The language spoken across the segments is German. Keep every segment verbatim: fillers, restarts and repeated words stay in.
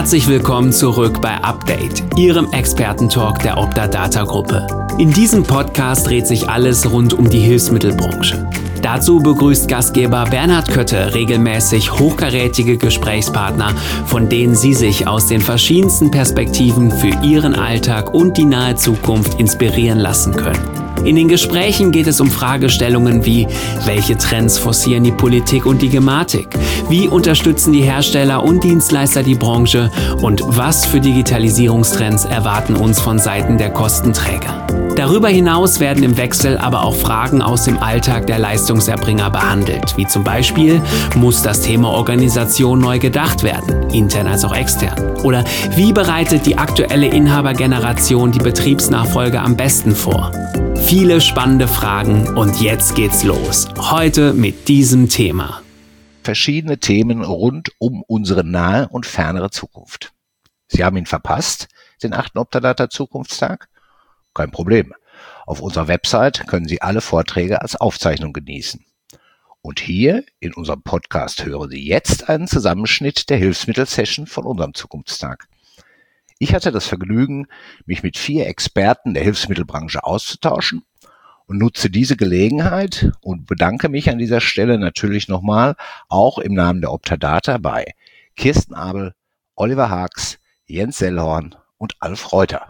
Herzlich willkommen zurück bei Update, Ihrem Expertentalk der Optadata-Gruppe. In diesem Podcast dreht sich alles rund um die Hilfsmittelbranche. Dazu begrüßt Gastgeber Bernhard Kötte regelmäßig hochkarätige Gesprächspartner, von denen Sie sich aus den verschiedensten Perspektiven für Ihren Alltag und die nahe Zukunft inspirieren lassen können. In den Gesprächen geht es um Fragestellungen wie: Welche Trends forcieren die Politik und die Gematik? Wie unterstützen die Hersteller und Dienstleister die Branche? Und was für Digitalisierungstrends erwarten uns von Seiten der Kostenträger? Darüber hinaus werden im Wechsel aber auch Fragen aus dem Alltag der Leistungserbringer behandelt, wie zum Beispiel: Muss das Thema Organisation neu gedacht werden, intern als auch extern? Oder wie bereitet die aktuelle Inhabergeneration die Betriebsnachfolge am besten vor? Viele spannende Fragen und jetzt geht's los. Heute mit diesem Thema. Verschiedene Themen rund um unsere nahe und fernere Zukunft. Sie haben ihn verpasst, den achten Optadata Zukunftstag? Kein Problem. Auf unserer Website können Sie alle Vorträge als Aufzeichnung genießen. Und hier in unserem Podcast hören Sie jetzt einen Zusammenschnitt der Hilfsmittelsession von unserem Zukunftstag. Ich hatte das Vergnügen, mich mit vier Experten der Hilfsmittelbranche auszutauschen und nutze diese Gelegenheit und bedanke mich an dieser Stelle natürlich nochmal auch im Namen der Optadata bei Kirsten Abel, Oliver Haags, Jens Sellhorn und Alf Reuter.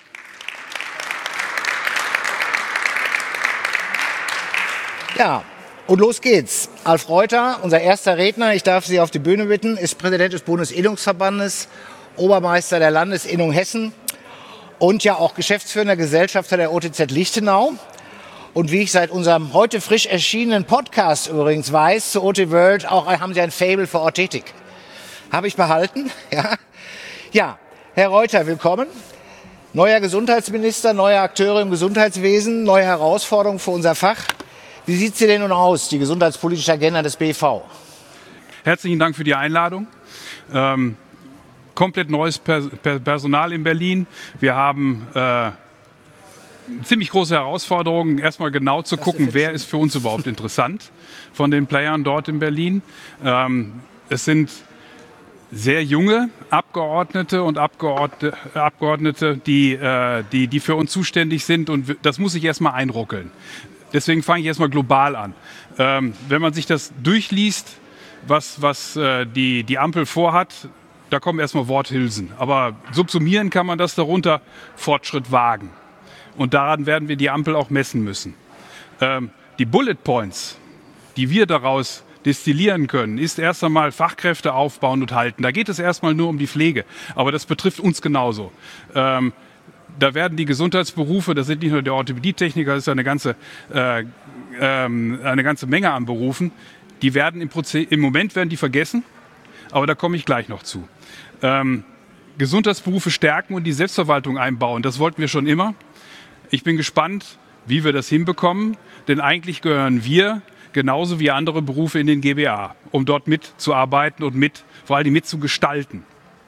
Ja, und los geht's. Alf Reuter, unser erster Redner, ich darf Sie auf die Bühne bitten, ist Präsident des Bundesinnungsverbandes, Obermeister der Landesinnung Hessen und ja auch geschäftsführender Gesellschafter der O T Z Lichtenau. Und wie ich seit unserem heute frisch erschienenen Podcast übrigens weiß, zu O T World auch haben Sie ein Faible für Orthetik. Habe ich behalten. Ja. ja, Herr Reuter, willkommen. Neuer Gesundheitsminister, neue Akteure im Gesundheitswesen, neue Herausforderungen für unser Fach. Wie sieht sie denn nun aus, die gesundheitspolitische Agenda des B V? Herzlichen Dank für die Einladung. Ähm, komplett neues per- per- Personal in Berlin. Wir haben äh, ziemlich große Herausforderungen, erstmal genau zu gucken, wer ist für uns überhaupt interessant von den Playern dort in Berlin. Ähm, es sind sehr junge Abgeordnete und Abgeordnete, Abgeordnete die, äh, die, die für uns zuständig sind, und das muss sich erstmal einruckeln. Deswegen fange ich erstmal global an. Ähm, wenn man sich das durchliest, was, was äh, die, die Ampel vorhat, da kommen erstmal Worthülsen. Aber subsumieren kann man das darunter: Fortschritt wagen. Und daran werden wir die Ampel auch messen müssen. Ähm, die Bullet Points, die wir daraus destillieren können, ist erst einmal Fachkräfte aufbauen und halten. Da geht es erstmal nur um die Pflege. Aber das betrifft uns genauso. Ähm, Da werden die Gesundheitsberufe, das sind nicht nur der Orthopädietechniker, das ist eine ganze, äh, ähm, eine ganze Menge an Berufen, die werden im, Proze- im Moment werden die vergessen, aber da komme ich gleich noch zu. Ähm, Gesundheitsberufe stärken und die Selbstverwaltung einbauen, das wollten wir schon immer. Ich bin gespannt, wie wir das hinbekommen, denn eigentlich gehören wir genauso wie andere Berufe in den G B A, um dort mitzuarbeiten und mit, vor allem mitzugestalten.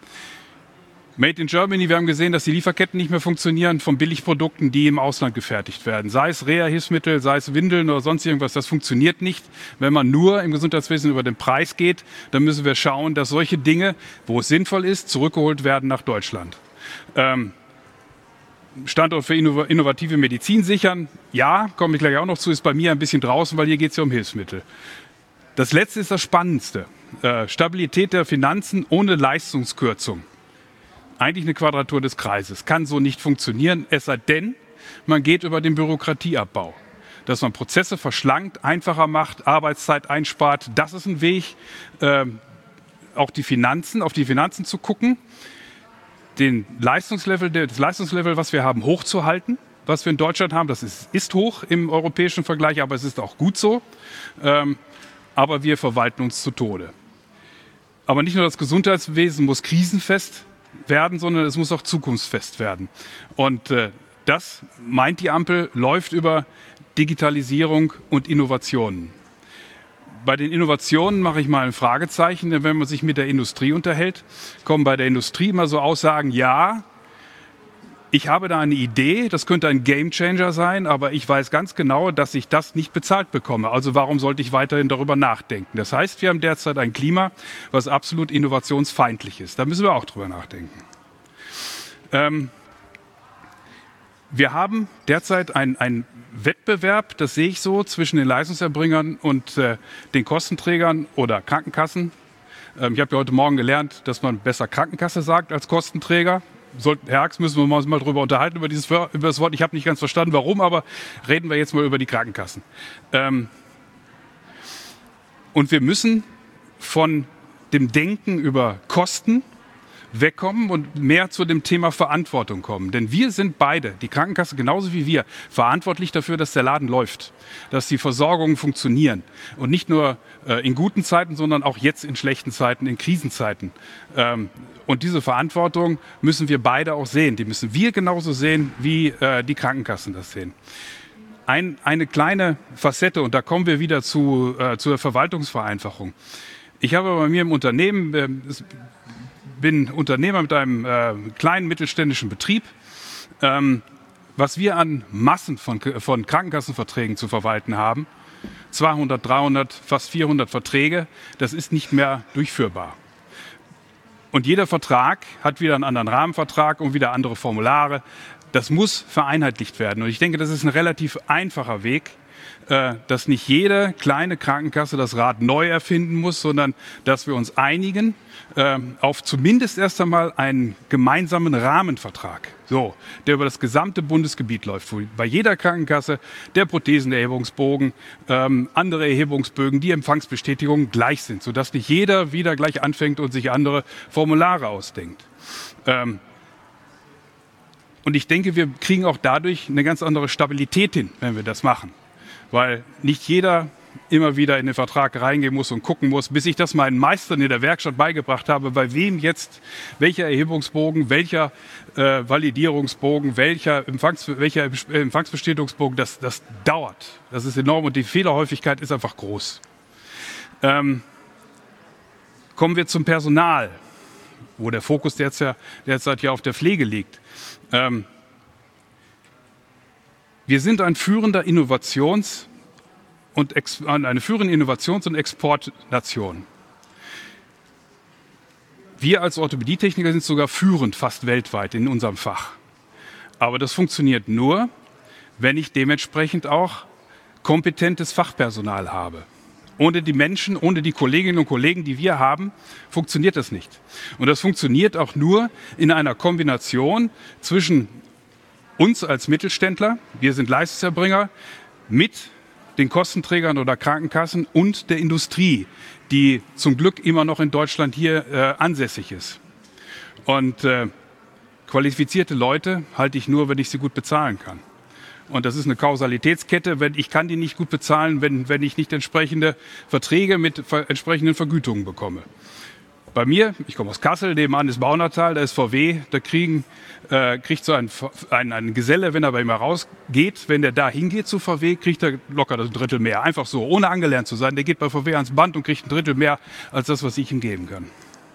Made in Germany, wir haben gesehen, dass die Lieferketten nicht mehr funktionieren von Billigprodukten, die im Ausland gefertigt werden. Sei es Reha-Hilfsmittel, sei es Windeln oder sonst irgendwas, das funktioniert nicht. Wenn man nur im Gesundheitswesen über den Preis geht, dann müssen wir schauen, dass solche Dinge, wo es sinnvoll ist, zurückgeholt werden nach Deutschland. Ähm, Standort für innovative Medizin sichern, ja, komme ich gleich auch noch zu, ist bei mir ein bisschen draußen, weil hier geht es ja um Hilfsmittel. Das Letzte ist das Spannendste. Äh, Stabilität der Finanzen ohne Leistungskürzung. Eigentlich eine Quadratur des Kreises. Kann so nicht funktionieren, es sei denn, man geht über den Bürokratieabbau. Dass man Prozesse verschlankt, einfacher macht, Arbeitszeit einspart. Das ist ein Weg, äh, auch die Finanzen, auf die Finanzen zu gucken, den Leistungslevel, das Leistungslevel, was wir haben, hochzuhalten. Was wir in Deutschland haben, das ist, ist hoch im europäischen Vergleich, aber es ist auch gut so. Ähm, aber wir verwalten uns zu Tode. Aber nicht nur das Gesundheitswesen muss krisenfest werden, sondern es muss auch zukunftsfest werden. Und äh, das, meint die Ampel, läuft über Digitalisierung und Innovationen. Bei den Innovationen mache ich mal ein Fragezeichen, denn wenn man sich mit der Industrie unterhält, kommen bei der Industrie immer so Aussagen: Ja, ich habe da eine Idee, das könnte ein Gamechanger sein, aber ich weiß ganz genau, dass ich das nicht bezahlt bekomme. Also warum sollte ich weiterhin darüber nachdenken? Das heißt, wir haben derzeit ein Klima, was absolut innovationsfeindlich ist. Da müssen wir auch drüber nachdenken. Ähm, wir haben derzeit einen Wettbewerb, das sehe ich so, zwischen den Leistungserbringern und äh, den Kostenträgern oder Krankenkassen. Ähm, ich habe ja heute Morgen gelernt, dass man besser Krankenkasse sagt als Kostenträger. Sollten, Herr Ax, müssen wir uns mal drüber unterhalten, über dieses über das Wort. Ich habe nicht ganz verstanden, warum, aber reden wir jetzt mal über die Krankenkassen. Ähm, und wir müssen von dem Denken über Kosten wegkommen und mehr zu dem Thema Verantwortung kommen. Denn wir sind beide, die Krankenkasse genauso wie wir, verantwortlich dafür, dass der Laden läuft, dass die Versorgungen funktionieren. Und nicht nur äh, in guten Zeiten, sondern auch jetzt in schlechten Zeiten, in Krisenzeiten. Ähm, und diese Verantwortung müssen wir beide auch sehen. Die müssen wir genauso sehen, wie äh, die Krankenkassen das sehen. Ein, eine kleine Facette, und da kommen wir wieder zu, äh, zur Verwaltungsvereinfachung. Ich habe bei mir im Unternehmen, äh, bin Unternehmer mit einem äh, kleinen mittelständischen Betrieb. Ähm, was wir an Massen von, von Krankenkassenverträgen zu verwalten haben, zweihundert, dreihundert, fast vierhundert Verträge, das ist nicht mehr durchführbar. Und jeder Vertrag hat wieder einen anderen Rahmenvertrag und wieder andere Formulare. Das muss vereinheitlicht werden. Und ich denke, das ist ein relativ einfacher Weg, äh, dass nicht jede kleine Krankenkasse das Rad neu erfinden muss, sondern dass wir uns einigen äh, auf zumindest erst einmal einen gemeinsamen Rahmenvertrag, so, der über das gesamte Bundesgebiet läuft. Wo bei jeder Krankenkasse der Prothesenerhebungsbogen, ähm, andere Erhebungsbögen, die Empfangsbestätigungen gleich sind, sodass nicht jeder wieder gleich anfängt und sich andere Formulare ausdenkt. Ähm, Und ich denke, wir kriegen auch dadurch eine ganz andere Stabilität hin, wenn wir das machen. Weil nicht jeder immer wieder in den Vertrag reingehen muss und gucken muss, bis ich das meinen Meistern in der Werkstatt beigebracht habe, bei wem jetzt welcher Erhebungsbogen, welcher äh, Validierungsbogen, welcher, Empfangs, welcher Empfangsbestätigungsbogen, das, das dauert. Das ist enorm und die Fehlerhäufigkeit ist einfach groß. Ähm, kommen wir zum Personal, wo der Fokus derzeit, derzeit ja auf der Pflege liegt. Ähm, wir sind ein führender Innovations- und Ex- eine führende Innovations- und Exportnation. Wir als Orthopädietechniker sind sogar führend fast weltweit in unserem Fach. Aber das funktioniert nur, wenn ich dementsprechend auch kompetentes Fachpersonal habe. Ohne die Menschen, ohne die Kolleginnen und Kollegen, die wir haben, funktioniert das nicht. Und das funktioniert auch nur in einer Kombination zwischen uns als Mittelständler, wir sind Leistungserbringer, mit den Kostenträgern oder Krankenkassen und der Industrie, die zum Glück immer noch in Deutschland hier äh, ansässig ist. Und äh, qualifizierte Leute halte ich nur, wenn ich sie gut bezahlen kann. Und das ist eine Kausalitätskette, wenn ich kann die nicht gut bezahlen, wenn, wenn ich nicht entsprechende Verträge mit ver- entsprechenden Vergütungen bekomme. Bei mir, ich komme aus Kassel, nebenan ist Baunatal, da ist V W, da kriegen, äh, kriegt so ein, ein, ein Geselle, wenn er bei ihm rausgeht, wenn der da hingeht zu V W, kriegt er locker das Drittel mehr. Einfach so, ohne angelernt zu sein. Der geht bei V W ans Band und kriegt ein Drittel mehr als das, was ich ihm geben kann.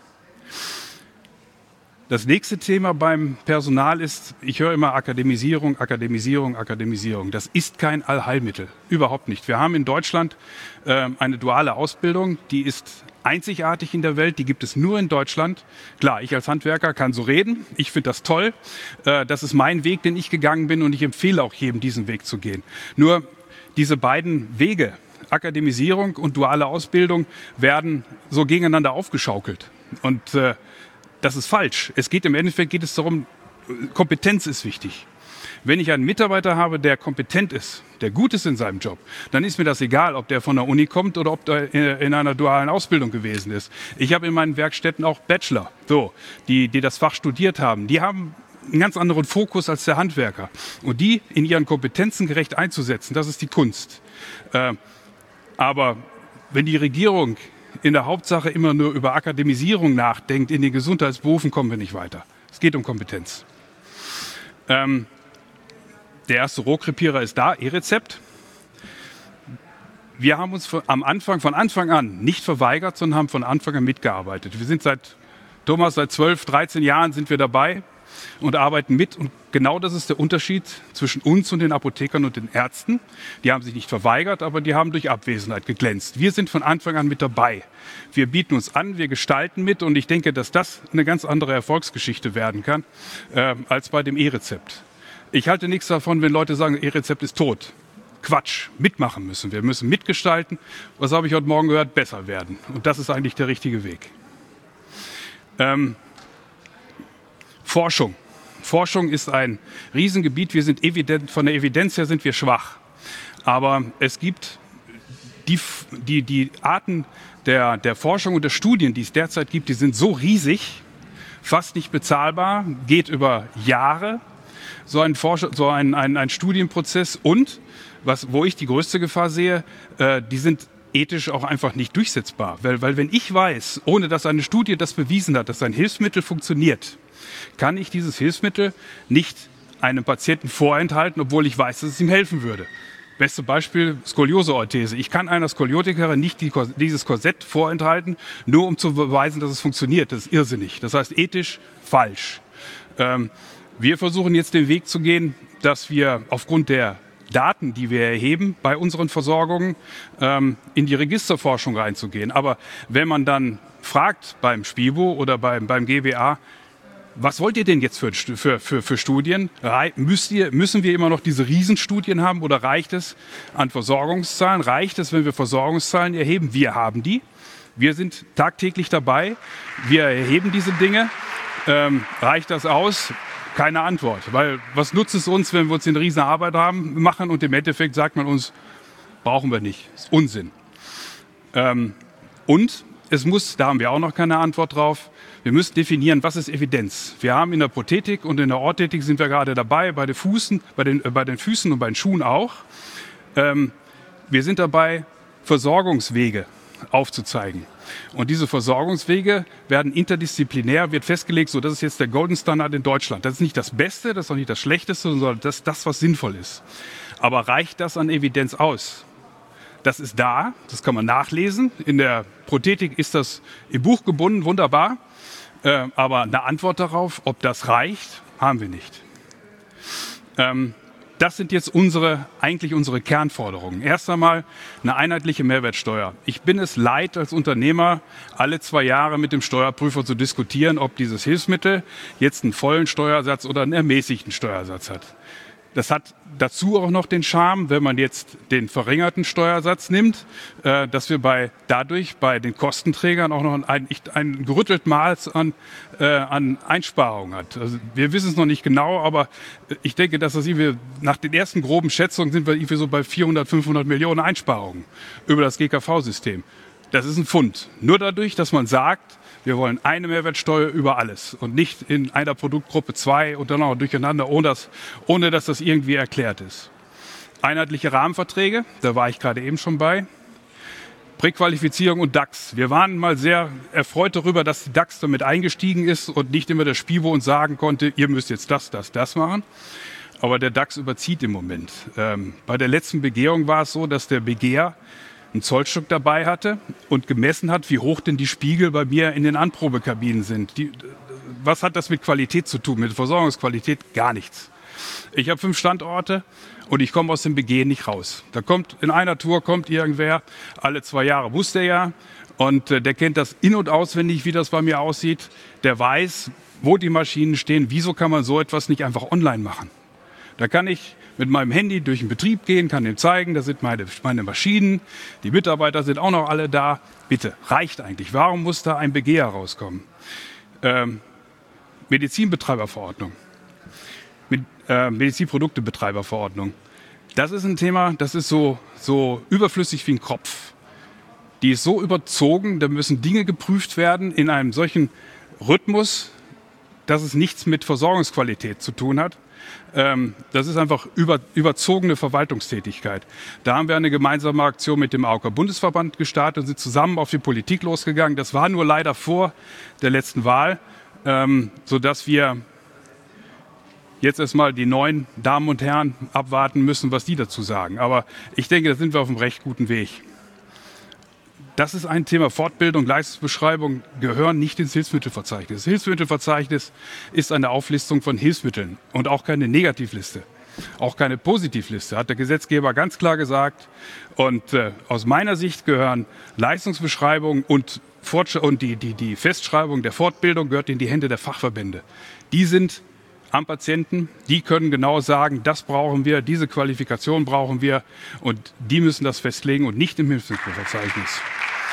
Das nächste Thema beim Personal ist, ich höre immer Akademisierung, Akademisierung, Akademisierung. Das ist kein Allheilmittel, überhaupt nicht. Wir haben in Deutschland äh, eine duale Ausbildung, die ist einzigartig in der Welt, die gibt es nur in Deutschland. Klar, ich als Handwerker kann so reden, ich finde das toll. Äh, das ist mein Weg, den ich gegangen bin und ich empfehle auch jedem, diesen Weg zu gehen. Nur diese beiden Wege, Akademisierung und duale Ausbildung, werden so gegeneinander aufgeschaukelt. Und äh, das ist falsch. Es geht im Endeffekt geht es darum, Kompetenz ist wichtig. Wenn ich einen Mitarbeiter habe, der kompetent ist, der gut ist in seinem Job, dann ist mir das egal, ob der von der Uni kommt oder ob der in einer dualen Ausbildung gewesen ist. Ich habe in meinen Werkstätten auch Bachelor, so, die, die das Fach studiert haben. Die haben einen ganz anderen Fokus als der Handwerker. Und die in ihren Kompetenzen gerecht einzusetzen, das ist die Kunst. Äh, aber wenn die Regierung in der Hauptsache immer nur über Akademisierung nachdenkt, in den Gesundheitsberufen kommen wir nicht weiter. Es geht um Kompetenz. Ähm, der erste Rohrkrepierer ist da, E-Rezept. Wir haben uns von, am Anfang, von Anfang an nicht verweigert, sondern haben von Anfang an mitgearbeitet. Wir sind seit, Thomas, seit zwölf, dreizehn Jahren sind wir dabei. und arbeiten mit. Und genau das ist der Unterschied zwischen uns und den Apothekern und den Ärzten. Die haben sich nicht verweigert, aber die haben durch Abwesenheit geglänzt. Wir sind von Anfang an mit dabei. Wir bieten uns an, wir gestalten mit und ich denke, dass das eine ganz andere Erfolgsgeschichte werden kann äh, als bei dem E-Rezept. Ich halte nichts davon, wenn Leute sagen, E-Rezept ist tot. Quatsch, mitmachen müssen. Wir müssen mitgestalten. Was habe ich heute Morgen gehört? Besser werden. Und das ist eigentlich der richtige Weg. Ähm, Forschung. Forschung ist ein Riesengebiet. Wir sind evident, von der Evidenz her sind wir schwach. Aber es gibt die, die, die Arten der, der Forschung und der Studien, die es derzeit gibt, die sind so riesig, fast nicht bezahlbar, geht über Jahre. So ein, Forsch- so ein, ein, ein Studienprozess und Was, wo ich die größte Gefahr sehe, äh, die sind ethisch auch einfach nicht durchsetzbar. Weil, weil wenn ich weiß, ohne dass eine Studie das bewiesen hat, dass ein Hilfsmittel funktioniert, kann ich dieses Hilfsmittel nicht einem Patienten vorenthalten, obwohl ich weiß, dass es ihm helfen würde. Beste Beispiel, Skoliose-Orthese. Ich kann einer Skoliotikerin nicht die, dieses Korsett vorenthalten, nur um zu beweisen, dass es funktioniert. Das ist irrsinnig. Das heißt, ethisch falsch. Ähm, wir versuchen jetzt den Weg zu gehen, dass wir aufgrund der Daten, die wir erheben bei unseren Versorgungen, ähm, in die Registerforschung reinzugehen. Aber wenn man dann fragt beim SPIBO oder beim, beim G B A, was wollt ihr denn jetzt für, für, für, für Studien? Müsst ihr, müssen wir immer noch diese Riesenstudien haben oder reicht es an Versorgungszahlen? Reicht es, wenn wir Versorgungszahlen erheben? Wir haben die. Wir sind tagtäglich dabei. Wir erheben diese Dinge. Ähm, reicht das aus? Keine Antwort, weil was nutzt es uns, wenn wir uns eine riesen Arbeit haben, machen und im Endeffekt sagt man uns, brauchen wir nicht, das ist Unsinn. Ähm, und es muss, da haben wir auch noch keine Antwort drauf, wir müssen definieren, was ist Evidenz. Wir haben in der Prothetik und in der Orthetik sind wir gerade dabei, bei den Füßen, bei den, äh, bei den Füßen und bei den Schuhen auch. Ähm, wir sind dabei, Versorgungswege aufzuzeigen. Und diese Versorgungswege werden interdisziplinär, wird festgelegt, so das ist jetzt der Golden Standard in Deutschland. Das ist nicht das Beste, das ist auch nicht das Schlechteste, sondern das, das, was sinnvoll ist. Aber reicht das an Evidenz aus? Das ist da, das kann man nachlesen. In der Prothetik ist das im Buch gebunden, wunderbar. Äh, aber eine Antwort darauf, ob das reicht, haben wir nicht. Ähm, Das sind jetzt unsere, eigentlich unsere Kernforderungen. Erst einmal eine einheitliche Mehrwertsteuer. Ich bin es leid, als Unternehmer alle zwei Jahre mit dem Steuerprüfer zu diskutieren, ob dieses Hilfsmittel jetzt einen vollen Steuersatz oder einen ermäßigten Steuersatz hat. Das hat dazu auch noch den Charme, wenn man jetzt den verringerten Steuersatz nimmt, äh, dass wir bei, dadurch bei den Kostenträgern auch noch ein, ein gerüttelt Maß an, äh, an Einsparungen hat. Also wir wissen es noch nicht genau, aber ich denke, dass das irgendwie, nach den ersten groben Schätzungen sind wir irgendwie so bei vierhundert, fünfhundert Millionen Einsparungen über das G K V-System. Das ist ein Pfund. Nur dadurch, dass man sagt, wir wollen eine Mehrwertsteuer über alles und nicht in einer Produktgruppe zwei und dann auch durcheinander, ohne dass, ohne dass das irgendwie erklärt ist. Einheitliche Rahmenverträge, da war ich gerade eben schon bei. Präqualifizierung und D A X. Wir waren mal sehr erfreut darüber, dass die D A X damit eingestiegen ist und nicht immer der SPIBO uns sagen konnte, ihr müsst jetzt das, das, das machen. Aber der D A X überzieht im Moment. Ähm, bei der letzten Begehung war es so, dass der Begeher ein Zollstock dabei hatte und gemessen hat, wie hoch denn die Spiegel bei mir in den Anprobekabinen sind. Die, was hat das mit Qualität zu tun, mit Versorgungsqualität? Gar nichts. Ich habe fünf Standorte und ich komme aus dem Begehen nicht raus. Da kommt in einer Tour kommt irgendwer, alle zwei Jahre muss der ja und äh, der kennt das in- und auswendig, wie das bei mir aussieht. Der weiß, wo die Maschinen stehen. Wieso kann man so etwas nicht einfach online machen? Da kann ich mit meinem Handy durch den Betrieb gehen, kann dem zeigen, da sind meine, meine Maschinen, die Mitarbeiter sind auch noch alle da. Bitte, reicht eigentlich. Warum muss da ein Begeher rauskommen? Ähm, Medizinbetreiberverordnung. Mit, äh, Medizinproduktebetreiberverordnung. Das ist ein Thema, das ist so, so überflüssig wie ein Kopf. Die ist so überzogen, da müssen Dinge geprüft werden in einem solchen Rhythmus, dass es nichts mit Versorgungsqualität zu tun hat. Das ist einfach über, überzogene Verwaltungstätigkeit. Da haben wir eine gemeinsame Aktion mit dem A O K-Bundesverband gestartet und sind zusammen auf die Politik losgegangen. Das war nur leider vor der letzten Wahl, ähm, sodass wir jetzt erstmal die neuen Damen und Herren abwarten müssen, was die dazu sagen. Aber ich denke, da sind wir auf einem recht guten Weg. Das ist ein Thema. Fortbildung, Leistungsbeschreibung gehören nicht ins Hilfsmittelverzeichnis. Das Hilfsmittelverzeichnis ist eine Auflistung von Hilfsmitteln und auch keine Negativliste, auch keine Positivliste, hat der Gesetzgeber ganz klar gesagt. Und äh, aus meiner Sicht gehören Leistungsbeschreibung und, Fortsch- und die, die, die Festschreibung der Fortbildung gehört in die Hände der Fachverbände. Die sind am Patienten, die können genau sagen, das brauchen wir, diese Qualifikation brauchen wir und die müssen das festlegen und nicht im Hilfsmittelverzeichnis.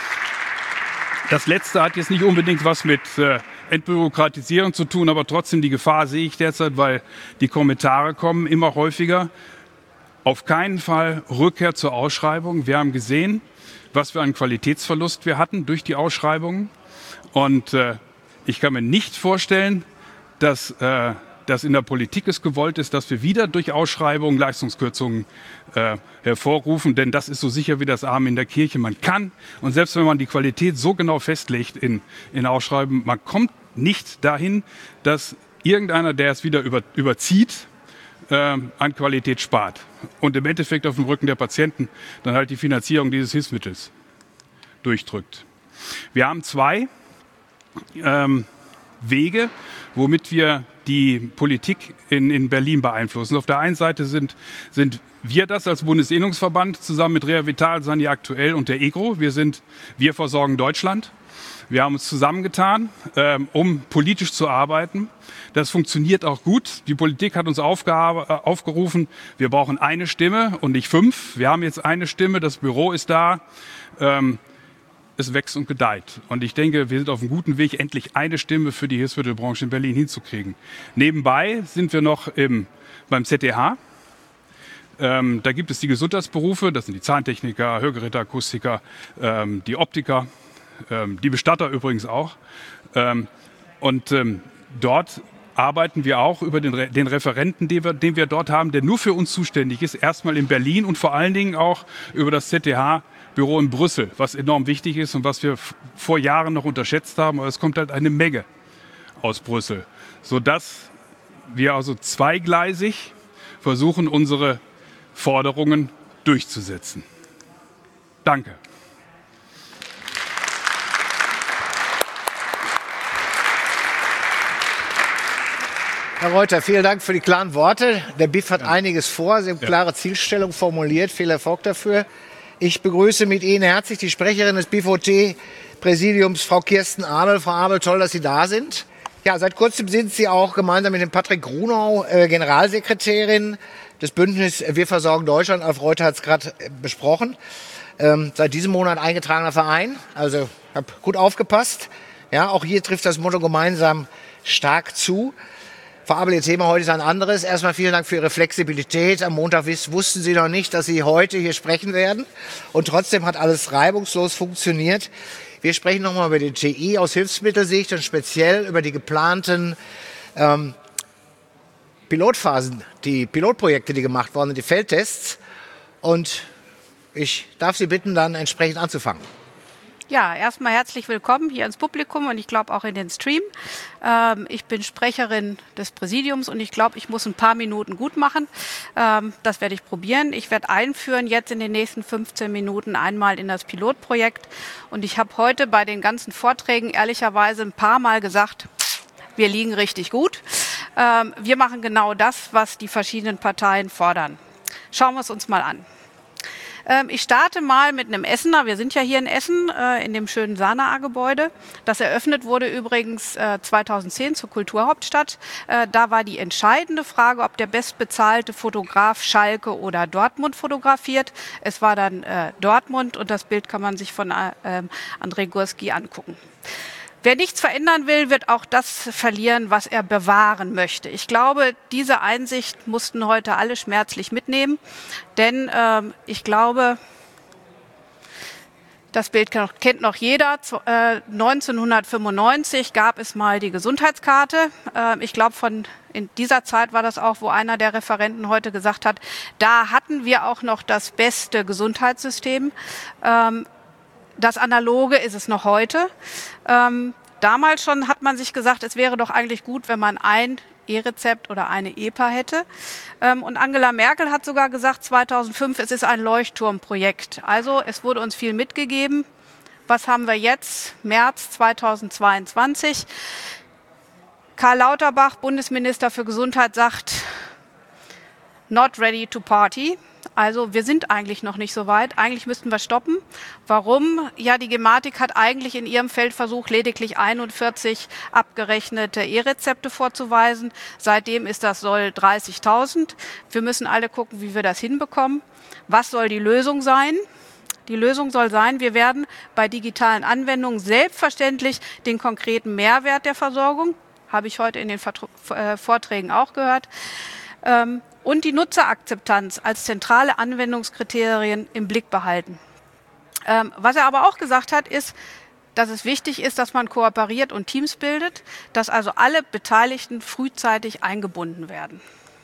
Das Letzte hat jetzt nicht unbedingt was mit äh, Entbürokratisierung zu tun, aber trotzdem die Gefahr sehe ich derzeit, weil die Kommentare kommen immer häufiger. Auf keinen Fall Rückkehr zur Ausschreibung. Wir haben gesehen, was für einen Qualitätsverlust wir hatten durch die Ausschreibungen. Und äh, ich kann mir nicht vorstellen, dass, äh, dass in der Politik es gewollt ist, dass wir wieder durch Ausschreibungen Leistungskürzungen äh, hervorrufen. Denn das ist so sicher wie das Amen in der Kirche. Man kann, und selbst wenn man die Qualität so genau festlegt in, in Ausschreibungen, man kommt nicht dahin, dass irgendeiner, der es wieder über, überzieht, äh, an Qualität spart. Und im Endeffekt auf dem Rücken der Patienten dann halt die Finanzierung dieses Hilfsmittels durchdrückt. Wir haben zwei ähm, Wege, womit wir die Politik in, in Berlin beeinflussen. Auf der einen Seite sind, sind wir das als Bundesinnungsverband zusammen mit Rea Vital, Sani Aktuell und der E G R O. Wir sind Wir versorgen Deutschland. Wir haben uns zusammengetan, ähm, um politisch zu arbeiten. Das funktioniert auch gut. Die Politik hat uns aufgerufen, wir brauchen eine Stimme und nicht fünf. Wir haben jetzt eine Stimme, das Büro ist da. Ähm, es wächst und gedeiht. Und ich denke, wir sind auf einem guten Weg, endlich eine Stimme für die Hilfsmittelbranche in Berlin hinzukriegen. Nebenbei sind wir noch im, beim Z T H. Ähm, da gibt es die Gesundheitsberufe, das sind die Zahntechniker, Hörgeräteakustiker, ähm, die Optiker, ähm, die Bestatter übrigens auch. Ähm, und ähm, dort arbeiten wir auch über den, Re- den Referenten, den wir, den wir dort haben, der nur für uns zuständig ist, erstmal in Berlin und vor allen Dingen auch über das Z T H-Büro in Brüssel, was enorm wichtig ist und was wir f- vor Jahren noch unterschätzt haben. Aber es kommt halt eine Menge aus Brüssel, sodass wir also zweigleisig versuchen, unsere Forderungen durchzusetzen. Danke. Herr Reuter, vielen Dank für die klaren Worte. Der B I F hat ja. einiges vor. Sie haben ja. klare Zielstellung formuliert. Viel Erfolg dafür. Ich begrüße mit Ihnen herzlich die Sprecherin des B I F O T-Präsidiums, Frau Kirsten Abel. Frau Abel, toll, dass Sie da sind. Ja, seit kurzem sind Sie auch gemeinsam mit dem Patrick Grunau äh, Generalsekretärin des Bündnis Wir versorgen Deutschland. Alf Reuter hat es gerade äh, besprochen. Ähm, seit diesem Monat eingetragener Verein. Also, ich habe gut aufgepasst. Ja, auch hier trifft das Motto gemeinsam stark zu. Frau Abel, Ihr Thema heute ist ein anderes. Erstmal vielen Dank für Ihre Flexibilität. Am Montag wussten Sie noch nicht, dass Sie heute hier sprechen werden. Und trotzdem hat alles reibungslos funktioniert. Wir sprechen nochmal über den T I aus Hilfsmittelsicht und speziell über die geplanten ähm, Pilotphasen, die Pilotprojekte, die gemacht worden sind, die Feldtests. Und ich darf Sie bitten, dann entsprechend anzufangen. Ja, erstmal herzlich willkommen hier ins Publikum und ich glaube auch in den Stream. Ähm, ich bin Sprecherin des Präsidiums und ich glaube, ich muss ein paar Minuten gut machen. Ähm, das werde ich probieren. Ich werde einführen jetzt in den nächsten fünfzehn Minuten einmal in das Pilotprojekt. Und ich habe heute bei den ganzen Vorträgen ehrlicherweise ein paar Mal gesagt, wir liegen richtig gut. Ähm, wir machen genau das, was die verschiedenen Parteien fordern. Schauen wir es uns mal an. Ich starte mal mit einem Essener. Wir sind ja hier in Essen, äh, in dem schönen Sanaa-Gebäude. Das eröffnet wurde übrigens äh, zweitausendzehn zur Kulturhauptstadt. Äh, da war die entscheidende Frage, ob der bestbezahlte Fotograf Schalke oder Dortmund fotografiert. Es war dann äh, Dortmund und das Bild kann man sich von äh, André Gurski angucken. Wer nichts verändern will, wird auch das verlieren, was er bewahren möchte. Ich glaube, diese Einsicht mussten heute alle schmerzlich mitnehmen, denn ähm, ich glaube, das Bild kennt noch jeder. Äh, neunzehnhundertfünfundneunzig gab es mal die Gesundheitskarte. Äh, ich glaube, von in dieser Zeit war das auch, wo einer der Referenten heute gesagt hat, da hatten wir auch noch das beste Gesundheitssystem. Ähm, Das Analoge ist es noch heute. Ähm, damals schon hat man sich gesagt, es wäre doch eigentlich gut, wenn man ein E-Rezept oder eine E P A hätte. Ähm, und Angela Merkel hat sogar gesagt, zweitausendfünf, es ist ein Leuchtturmprojekt. Also es wurde uns viel mitgegeben. Was haben wir jetzt? März zweitausendzweiundzwanzig. Karl Lauterbach, Bundesminister für Gesundheit, sagt, not ready to party. Also wir sind eigentlich noch nicht so weit. Eigentlich müssten wir stoppen. Warum? Ja, die Gematik hat eigentlich in ihrem Feldversuch lediglich einundvierzig abgerechnete E-Rezepte vorzuweisen. Seitdem ist das Soll dreißigtausend. Wir müssen alle gucken, wie wir das hinbekommen. Was soll die Lösung sein? Die Lösung soll sein, wir werden bei digitalen Anwendungen selbstverständlich den konkreten Mehrwert der Versorgung, habe ich heute in den Vorträgen auch gehört, ähm, und die Nutzerakzeptanz als zentrale Anwendungskriterien im Blick behalten. Ähm, was er aber auch gesagt hat, ist, dass es wichtig ist, dass man kooperiert und Teams bildet, dass also alle Beteiligten frühzeitig eingebunden werden.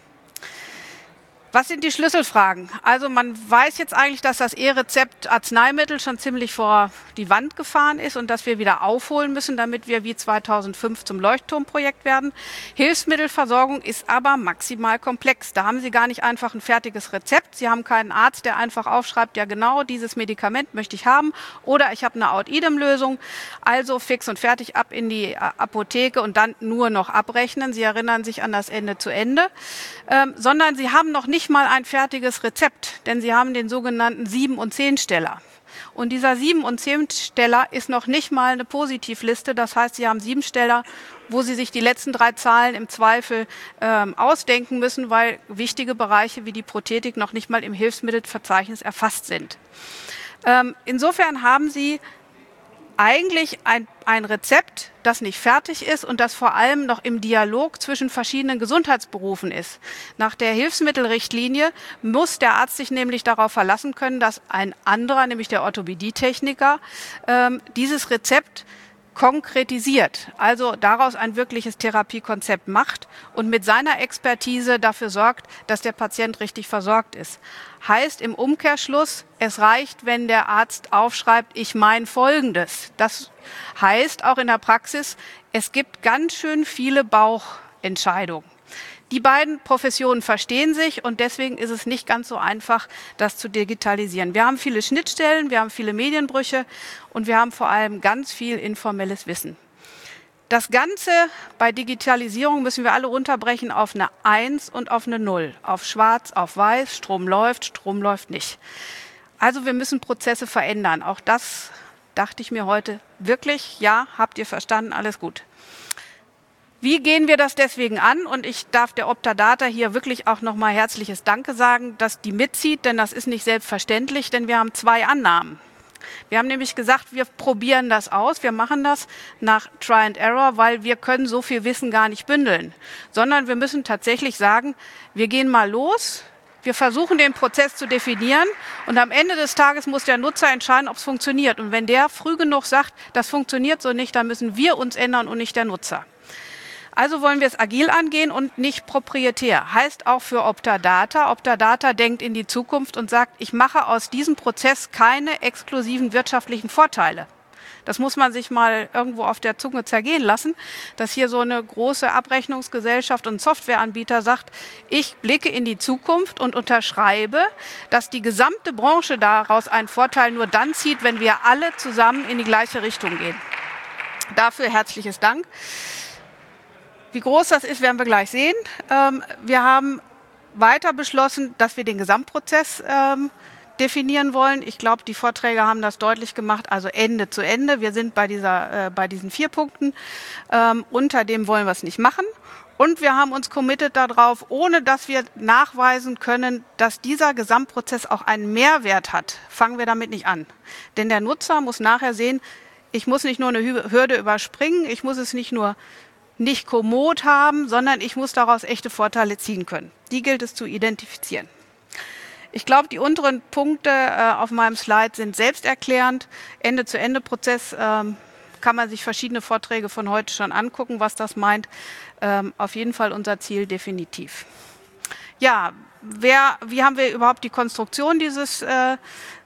Was sind die Schlüsselfragen? Also man weiß jetzt eigentlich, dass das E-Rezept Arzneimittel schon ziemlich vor die Wand gefahren ist und dass wir wieder aufholen müssen, damit wir wie zweitausendfünf zum Leuchtturmprojekt werden. Hilfsmittelversorgung ist aber maximal komplex. Da haben Sie gar nicht einfach ein fertiges Rezept. Sie haben keinen Arzt, der einfach aufschreibt, ja genau, dieses Medikament möchte ich haben oder ich habe eine Out-Idem-Lösung. Also fix und fertig ab in die Apotheke und dann nur noch abrechnen. Sie erinnern sich an das Ende zu Ende. Ähm, sondern Sie haben noch nicht mal ein fertiges Rezept, denn Sie haben den sogenannten sieben- und zehn-Steller. Und dieser sieben- und zehn-Steller ist noch nicht mal eine Positivliste. Das heißt, Sie haben sieben Steller, wo Sie sich die letzten drei Zahlen im Zweifel ähm, ausdenken müssen, weil wichtige Bereiche wie die Prothetik noch nicht mal im Hilfsmittelverzeichnis erfasst sind. Ähm, insofern haben Sie eigentlich ein, ein Rezept, das nicht fertig ist und das vor allem noch im Dialog zwischen verschiedenen Gesundheitsberufen ist. Nach der Hilfsmittelrichtlinie muss der Arzt sich nämlich darauf verlassen können, dass ein anderer, nämlich der Orthopädietechniker, ähm, dieses Rezept konkretisiert, also daraus ein wirkliches Therapiekonzept macht und mit seiner Expertise dafür sorgt, dass der Patient richtig versorgt ist. Heißt im Umkehrschluss, es reicht, wenn der Arzt aufschreibt, ich meine Folgendes. Das heißt auch in der Praxis, es gibt ganz schön viele Bauchentscheidungen. Die beiden Professionen verstehen sich und deswegen ist es nicht ganz so einfach, das zu digitalisieren. Wir haben viele Schnittstellen, wir haben viele Medienbrüche und wir haben vor allem ganz viel informelles Wissen. Das Ganze bei Digitalisierung müssen wir alle runterbrechen auf eine eins und auf eine null. Auf schwarz, auf weiß, Strom läuft, Strom läuft nicht. Also wir müssen Prozesse verändern. Auch das dachte ich mir heute wirklich, ja, habt ihr verstanden, alles gut. Wie gehen wir das deswegen an? Und ich darf der Optadata hier wirklich auch nochmal herzliches Danke sagen, dass die mitzieht, denn das ist nicht selbstverständlich, denn wir haben zwei Annahmen. Wir haben nämlich gesagt, wir probieren das aus, wir machen das nach Try and Error, weil wir können so viel Wissen gar nicht bündeln, sondern wir müssen tatsächlich sagen, wir gehen mal los, wir versuchen den Prozess zu definieren und am Ende des Tages muss der Nutzer entscheiden, ob es funktioniert. Und wenn der früh genug sagt, das funktioniert so nicht, dann müssen wir uns ändern und nicht der Nutzer. Also wollen wir es agil angehen und nicht proprietär. Heißt auch für Optadata. Optadata denkt in die Zukunft und sagt, ich mache aus diesem Prozess keine exklusiven wirtschaftlichen Vorteile. Das muss man sich mal irgendwo auf der Zunge zergehen lassen, dass hier so eine große Abrechnungsgesellschaft und Softwareanbieter sagt, ich blicke in die Zukunft und unterschreibe, dass die gesamte Branche daraus einen Vorteil nur dann zieht, wenn wir alle zusammen in die gleiche Richtung gehen. Dafür herzliches Dank. Wie groß das ist, werden wir gleich sehen. Ähm, wir haben weiter beschlossen, dass wir den Gesamtprozess ähm, definieren wollen. Ich glaube, die Vorträge haben das deutlich gemacht, also Ende zu Ende. Wir sind bei, dieser, äh, bei diesen vier Punkten. Ähm, unter dem wollen wir es nicht machen. Und wir haben uns committed darauf, ohne dass wir nachweisen können, dass dieser Gesamtprozess auch einen Mehrwert hat, fangen wir damit nicht an. Denn der Nutzer muss nachher sehen, ich muss nicht nur eine Hürde überspringen, ich muss es nicht nur nicht kommod haben, sondern ich muss daraus echte Vorteile ziehen können. Die gilt es zu identifizieren. Ich glaube, die unteren Punkte äh, auf meinem Slide sind selbsterklärend. Ende-zu-Ende-Prozess ähm, kann man sich verschiedene Vorträge von heute schon angucken, was das meint. Ähm, auf jeden Fall unser Ziel definitiv. Ja, wer, wie haben wir überhaupt die Konstruktion dieses äh,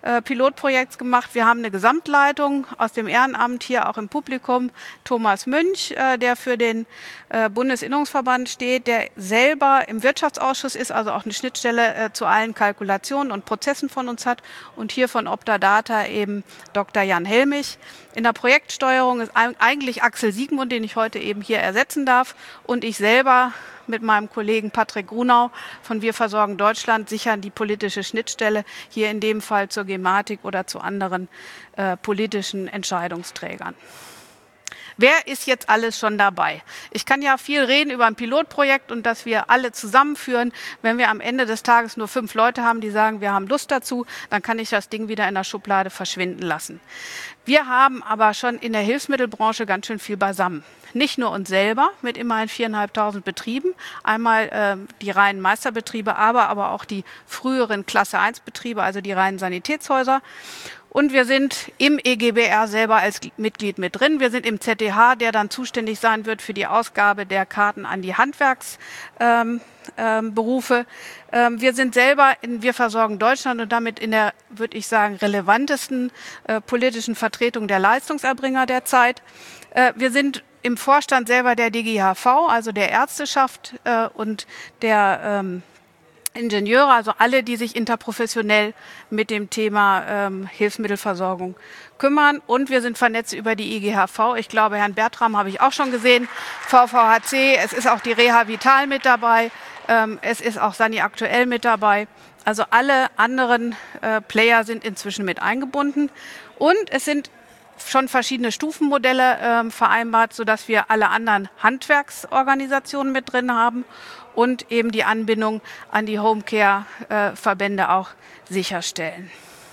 äh, Pilotprojekts gemacht. Wir haben eine Gesamtleitung aus dem Ehrenamt hier auch im Publikum. Thomas Münch, äh, der für den äh, Bundesinnungsverband steht, der selber im Wirtschaftsausschuss ist, also auch eine Schnittstelle äh, zu allen Kalkulationen und Prozessen von uns hat. Und hier von Optadata eben Doktor Jan Helmich. In der Projektsteuerung ist eigentlich Axel Siegmund, den ich heute eben hier ersetzen darf. Und ich selber mit meinem Kollegen Patrick Grunau von Wir versorgen Deutschland sichern die politische Schnittstelle, hier in dem Fall zur Gematik oder zu anderen äh, politischen Entscheidungsträgern. Wer ist jetzt alles schon dabei? Ich kann ja viel reden über ein Pilotprojekt und dass wir alle zusammenführen. Wenn wir am Ende des Tages nur fünf Leute haben, die sagen, wir haben Lust dazu, dann kann ich das Ding wieder in der Schublade verschwinden lassen. Wir haben aber schon in der Hilfsmittelbranche ganz schön viel beisammen. Nicht nur uns selber mit immerhin viertausendfünfhundert Betrieben, einmal äh, die reinen Meisterbetriebe, aber, aber auch die früheren Klasse eins Betriebe, also die reinen Sanitätshäuser. Und wir sind im E G B R selber als Mitglied mit drin. Wir sind im Z D H, der dann zuständig sein wird für die Ausgabe der Karten an die Handwerksberufe. Ähm, ähm, Berufe. ähm, wir sind selber in Wir versorgen Deutschland und damit in der, würde ich sagen, relevantesten äh, politischen Vertretung der Leistungserbringer der Zeit. Äh, wir sind im Vorstand selber der D G H V, also der Ärzteschaft äh, und der ähm, Ingenieure, also alle, die sich interprofessionell mit dem Thema ähm, Hilfsmittelversorgung kümmern. Und wir sind vernetzt über die I G H V. Ich glaube, Herrn Bertram habe ich auch schon gesehen. V V H C, es ist auch die Reha Vital mit dabei. Ähm, es ist auch Sani Aktuell mit dabei. Also alle anderen äh, Player sind inzwischen mit eingebunden. Und es sind schon verschiedene Stufenmodelle äh, vereinbart, sodass wir alle anderen Handwerksorganisationen mit drin haben und eben die Anbindung an die Homecare-Verbände äh, auch sicherstellen.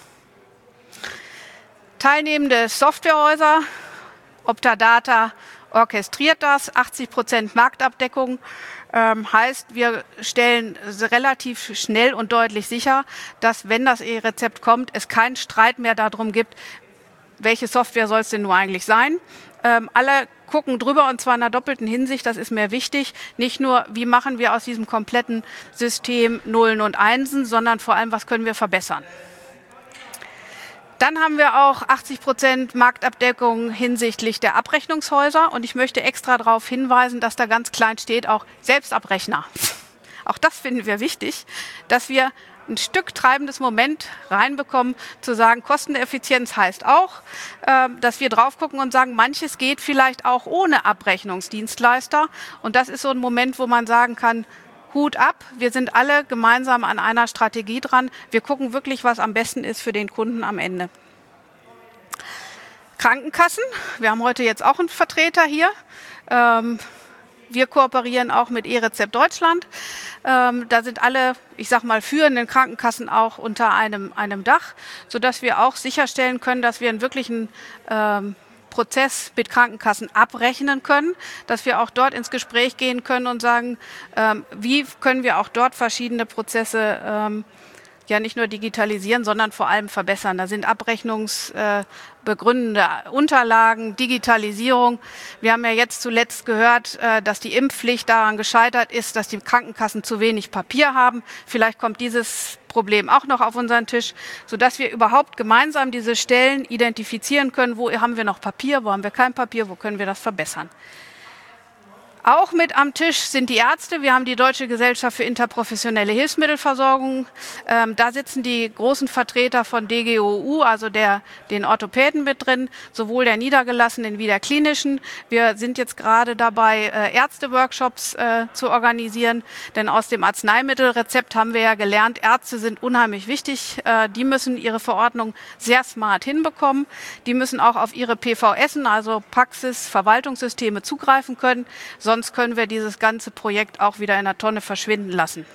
Teilnehmende Softwarehäuser, Optadata orchestriert das, achtzig Prozent Marktabdeckung. Ähm, heißt, wir stellen relativ schnell und deutlich sicher, dass, wenn das E-Rezept kommt, es keinen Streit mehr darum gibt, welche Software soll es denn nur eigentlich sein. Ähm, alle gucken drüber und zwar in einer doppelten Hinsicht, das ist mir wichtig. Nicht nur, wie machen wir aus diesem kompletten System Nullen und Einsen, sondern vor allem, was können wir verbessern. Dann haben wir auch achtzig Prozent Marktabdeckung hinsichtlich der Abrechnungshäuser und ich möchte extra darauf hinweisen, dass da ganz klein steht, auch Selbstabrechner. Auch das finden wir wichtig, dass wir ein Stück treibendes Moment reinbekommen, zu sagen, Kosteneffizienz heißt auch, äh, dass wir drauf gucken und sagen, manches geht vielleicht auch ohne Abrechnungsdienstleister. Und das ist so ein Moment, wo man sagen kann, Hut ab, wir sind alle gemeinsam an einer Strategie dran. Wir gucken wirklich, was am besten ist für den Kunden am Ende. Krankenkassen, wir haben heute jetzt auch einen Vertreter hier. Ähm, Wir kooperieren auch mit E-Rezept Deutschland. Ähm, da sind alle, ich sag mal, führenden Krankenkassen auch unter einem, einem Dach, sodass wir auch sicherstellen können, dass wir einen wirklichen ähm, Prozess mit Krankenkassen abrechnen können, dass wir auch dort ins Gespräch gehen können und sagen, ähm, wie können wir auch dort verschiedene Prozesse ähm, ja nicht nur digitalisieren, sondern vor allem verbessern. Da sind abrechnungsbegründende äh, Unterlagen, Digitalisierung. Wir haben ja jetzt zuletzt gehört, äh, dass die Impfpflicht daran gescheitert ist, dass die Krankenkassen zu wenig Papier haben. Vielleicht kommt dieses Problem auch noch auf unseren Tisch, sodass wir überhaupt gemeinsam diese Stellen identifizieren können, wo haben wir noch Papier, wo haben wir kein Papier, wo können wir das verbessern. Auch mit am Tisch sind die Ärzte. Wir haben die Deutsche Gesellschaft für interprofessionelle Hilfsmittelversorgung. Ähm, da sitzen die großen Vertreter von D G O U, also der, den Orthopäden mit drin, sowohl der niedergelassenen wie der klinischen. Wir sind jetzt gerade dabei, äh, Ärzte-Workshops äh, zu organisieren, denn aus dem Arzneimittelrezept haben wir ja gelernt, Ärzte sind unheimlich wichtig. Äh, die müssen ihre Verordnung sehr smart hinbekommen. Die müssen auch auf ihre P V S'en, also Praxis-Verwaltungssysteme, zugreifen können. Sonst können wir dieses ganze Projekt auch wieder in der Tonne verschwinden lassen.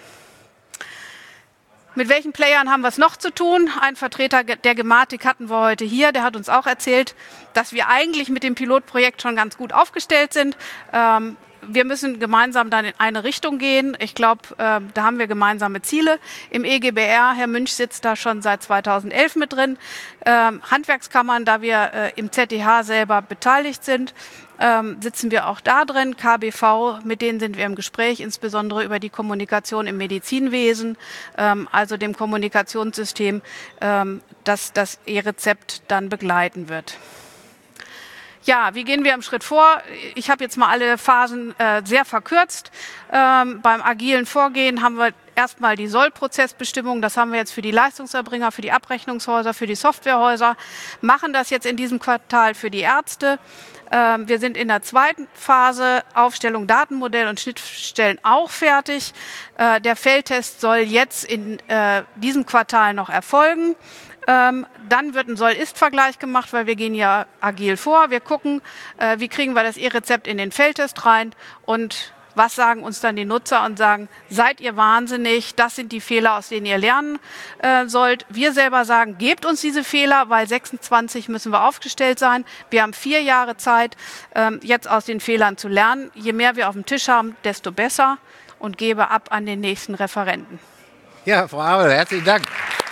Mit welchen Playern haben wir es noch zu tun? Ein Vertreter der Gematik hatten wir heute hier, der hat uns auch erzählt, dass wir eigentlich mit dem Pilotprojekt schon ganz gut aufgestellt sind. Ähm, wir müssen gemeinsam dann in eine Richtung gehen. Ich glaube, äh, da haben wir gemeinsame Ziele. Im E G B R, Herr Münch sitzt da schon seit zweitausendelf mit drin. Ähm, Handwerkskammern, da wir äh, im Z D H selber beteiligt sind, ähm, sitzen wir auch da drin. K B V, mit denen sind wir im Gespräch, insbesondere über die Kommunikation im Medizinwesen, ähm, also dem Kommunikationssystem, ähm, das das E-Rezept dann begleiten wird. Ja, wie gehen wir im Schritt vor? Ich habe jetzt mal alle Phasen äh, sehr verkürzt. Ähm, beim agilen Vorgehen haben wir erstmal die Sollprozessbestimmung. Das haben wir jetzt für die Leistungserbringer, für die Abrechnungshäuser, für die Softwarehäuser. Machen das jetzt in diesem Quartal für die Ärzte. Ähm, wir sind in der zweiten Phase, Aufstellung Datenmodell und Schnittstellen auch fertig. Äh, der Feldtest soll jetzt in äh, diesem Quartal noch erfolgen. Ähm, dann wird ein Soll-Ist-Vergleich gemacht, weil wir gehen ja agil vor. Wir gucken, äh, wie kriegen wir das E-Rezept in den Feldtest rein und was sagen uns dann die Nutzer und sagen, seid ihr wahnsinnig, das sind die Fehler, aus denen ihr lernen äh, sollt. Wir selber sagen, gebt uns diese Fehler, weil sechsundzwanzig müssen wir aufgestellt sein. Wir haben vier Jahre Zeit, ähm, jetzt aus den Fehlern zu lernen. Je mehr wir auf dem Tisch haben, desto besser, und gebe ab an den nächsten Referenten. Ja, Frau Abel, herzlichen Dank.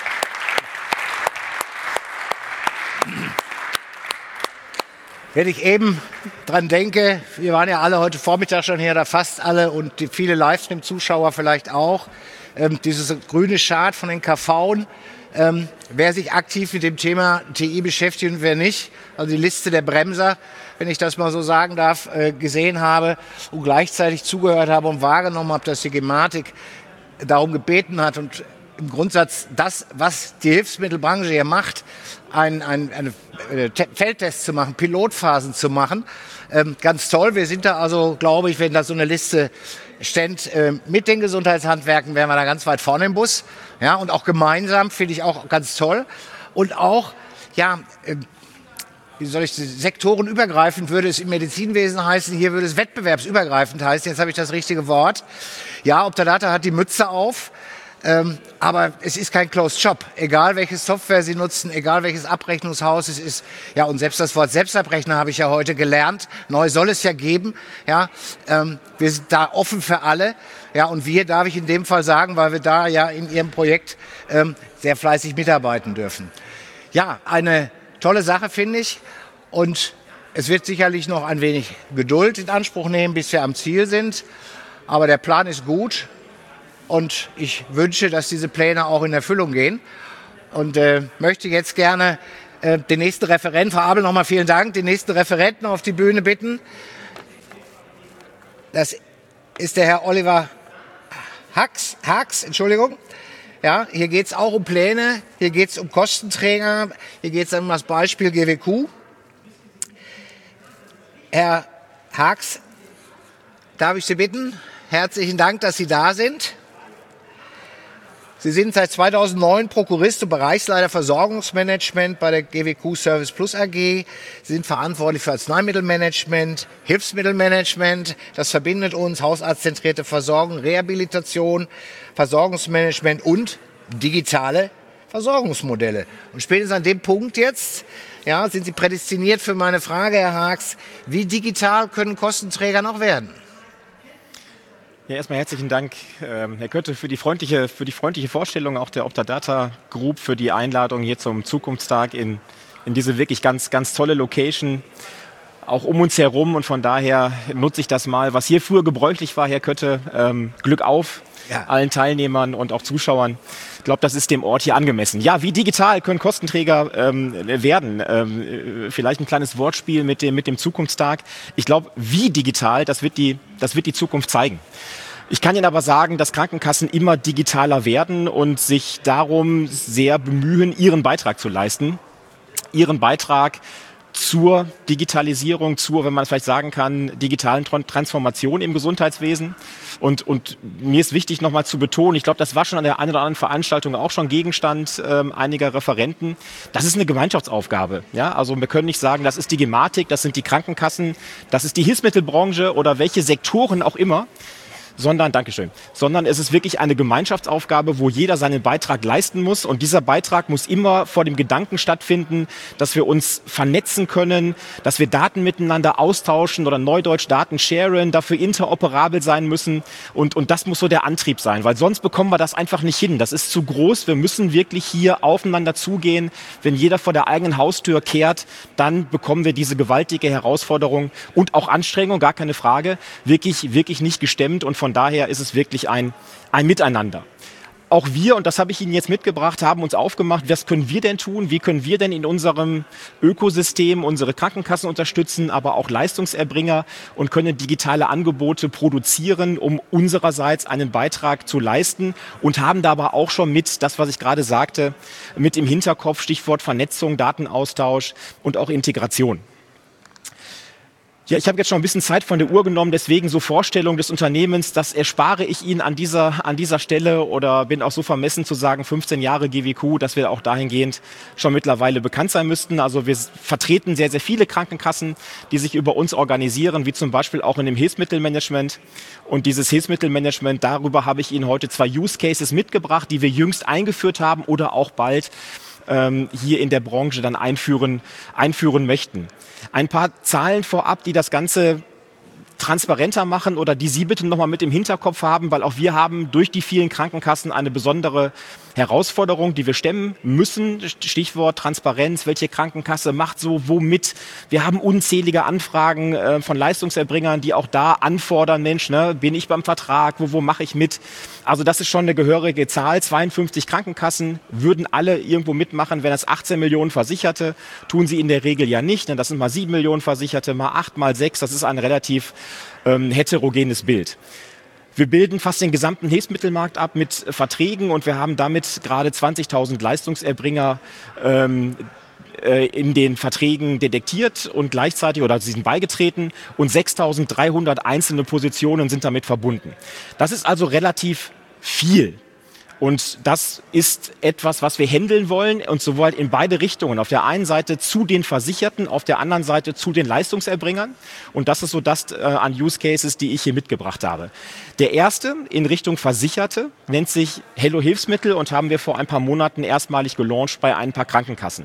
Wenn ich eben dran denke, wir waren ja alle heute Vormittag schon hier, da fast alle, und die viele Livestream-Zuschauer vielleicht auch, ähm, dieses grüne Chart von den K V'n, ähm, wer sich aktiv mit dem Thema T I beschäftigt und wer nicht, also die Liste der Bremser, wenn ich das mal so sagen darf, äh, gesehen habe und gleichzeitig zugehört habe und wahrgenommen habe, dass die Gematik darum gebeten hat und im Grundsatz das, was die Hilfsmittelbranche hier macht, ein, ein, eine Feldtests zu machen, Pilotphasen zu machen. Ähm, ganz toll. Wir sind da also, glaube ich, wenn da so eine Liste steht, äh, mit den Gesundheitshandwerken, wären wir da ganz weit vorne im Bus. Ja, und auch gemeinsam finde ich auch ganz toll. Und auch, ja, äh, wie soll ich, sektorenübergreifend würde es im Medizinwesen heißen, hier würde es wettbewerbsübergreifend heißen. Jetzt habe ich das richtige Wort. Ja, Optadata hat die Mütze auf. Ähm, aber es ist kein Closed Shop. Egal welche Software Sie nutzen, egal welches Abrechnungshaus es ist. Ja, und selbst das Wort Selbstabrechner habe ich ja heute gelernt. Neu soll es ja geben. Ja, ähm, wir sind da offen für alle. Ja, und wir, darf ich in dem Fall sagen, weil wir da ja in Ihrem Projekt ähm, sehr fleißig mitarbeiten dürfen. Ja, eine tolle Sache, finde ich. Und es wird sicherlich noch ein wenig Geduld in Anspruch nehmen, bis wir am Ziel sind. Aber der Plan ist gut. Und ich wünsche, dass diese Pläne auch in Erfüllung gehen. Und äh, möchte jetzt gerne äh, den nächsten Referenten, Frau Abel, nochmal vielen Dank, den nächsten Referenten auf die Bühne bitten. Das ist der Herr Oliver Hax, Hax, Entschuldigung. Ja, hier geht es auch um Pläne, hier geht es um Kostenträger, hier geht es um das Beispiel G W Q. Herr Hax, darf ich Sie bitten? Herzlichen Dank, dass Sie da sind. Sie sind seit zweitausendneun Prokurist und Bereichsleiter Versorgungsmanagement bei der G W Q Service Plus A G. Sie sind verantwortlich für Arzneimittelmanagement, Hilfsmittelmanagement. Das verbindet uns, hausarztzentrierte Versorgung, Rehabilitation, Versorgungsmanagement und digitale Versorgungsmodelle. Und spätestens an dem Punkt jetzt, ja, sind Sie prädestiniert für meine Frage, Herr Hax. Wie digital können Kostenträger noch werden? Ja, erstmal herzlichen Dank, ähm, Herr Kötte, für die freundliche, für die freundliche Vorstellung auch der Optadata Group, für die Einladung hier zum Zukunftstag in, in diese wirklich ganz, ganz tolle Location, auch um uns herum. Und von daher nutze ich das mal, was hier früher gebräuchlich war, Herr Kötte. Ähm, Glück auf, ja, allen Teilnehmern und auch Zuschauern. Ich glaube, das ist dem Ort hier angemessen. Ja, wie digital können Kostenträger ähm, werden? Ähm, vielleicht ein kleines Wortspiel mit dem, mit dem Zukunftstag. Ich glaube, wie digital, das wird die, das wird die Zukunft zeigen. Ich kann Ihnen aber sagen, dass Krankenkassen immer digitaler werden und sich darum sehr bemühen, ihren Beitrag zu leisten. Ihren Beitrag zur Digitalisierung, zur, wenn man vielleicht sagen kann, digitalen Transformation im Gesundheitswesen. Und, und mir ist wichtig, nochmal zu betonen, ich glaube, das war schon an der einen oder anderen Veranstaltung auch schon Gegenstand ähm, einiger Referenten. Das ist eine Gemeinschaftsaufgabe. Ja? Also wir können nicht sagen, das ist die Gematik, das sind die Krankenkassen, das ist die Hilfsmittelbranche oder welche Sektoren auch immer. sondern, Dankeschön, sondern es ist wirklich eine Gemeinschaftsaufgabe, wo jeder seinen Beitrag leisten muss. Und dieser Beitrag muss immer vor dem Gedanken stattfinden, dass wir uns vernetzen können, dass wir Daten miteinander austauschen oder neudeutsch Daten sharen, dafür interoperabel sein müssen. Und, und das muss so der Antrieb sein, weil sonst bekommen wir das einfach nicht hin. Das ist zu groß. Wir müssen wirklich hier aufeinander zugehen. Wenn jeder vor der eigenen Haustür kehrt, dann bekommen wir diese gewaltige Herausforderung und auch Anstrengung, gar keine Frage, wirklich, wirklich nicht gestemmt. Und von daher ist es wirklich ein, ein Miteinander. Auch wir, und das habe ich Ihnen jetzt mitgebracht, haben uns aufgemacht, was können wir denn tun? Wie können wir denn in unserem Ökosystem unsere Krankenkassen unterstützen, aber auch Leistungserbringer und können digitale Angebote produzieren, um unsererseits einen Beitrag zu leisten und haben dabei auch schon mit, das was ich gerade sagte, mit im Hinterkopf, Stichwort Vernetzung, Datenaustausch und auch Integration. Ja, ich habe jetzt schon ein bisschen Zeit von der Uhr genommen, deswegen so Vorstellung des Unternehmens, das erspare ich Ihnen an dieser, an dieser Stelle oder bin auch so vermessen zu sagen, fünfzehn Jahre G W Q, dass wir auch dahingehend schon mittlerweile bekannt sein müssten. Also wir vertreten sehr, sehr viele Krankenkassen, die sich über uns organisieren, wie zum Beispiel auch in dem Hilfsmittelmanagement. Und dieses Hilfsmittelmanagement, darüber habe ich Ihnen heute zwei Use Cases mitgebracht, die wir jüngst eingeführt haben oder auch bald ähm, hier in der Branche dann einführen, einführen möchten. Ein paar Zahlen vorab, die das Ganze transparenter machen oder die Sie bitte nochmal mit im Hinterkopf haben, weil auch wir haben durch die vielen Krankenkassen eine besondere Herausforderung, die wir stemmen müssen. Stichwort Transparenz, welche Krankenkasse macht so womit. Wir haben unzählige Anfragen äh, von Leistungserbringern, die auch da anfordern, Mensch, ne, bin ich beim Vertrag, wo, wo mache ich mit? Also das ist schon eine gehörige Zahl. zweiundfünfzig Krankenkassen würden alle irgendwo mitmachen, wenn es achtzehn Millionen Versicherte, tun sie in der Regel ja nicht. Ne? Das sind mal sieben Millionen Versicherte, mal acht, mal sechs. Das ist ein relativ ähm, heterogenes Bild. Wir bilden fast den gesamten Hilfsmittelmarkt ab mit Verträgen und wir haben damit gerade zwanzigtausend Leistungserbringer ähm, äh, in den Verträgen detektiert und gleichzeitig, oder sie sind beigetreten und sechstausenddreihundert einzelne Positionen sind damit verbunden. Das ist also relativ viel. Und das ist etwas, was wir handeln wollen und sowohl in beide Richtungen. Auf der einen Seite zu den Versicherten, auf der anderen Seite zu den Leistungserbringern. Und das ist so das äh, an Use Cases, die ich hier mitgebracht habe. Der erste in Richtung Versicherte nennt sich Hello Hilfsmittel und haben wir vor ein paar Monaten erstmalig gelauncht bei ein paar Krankenkassen.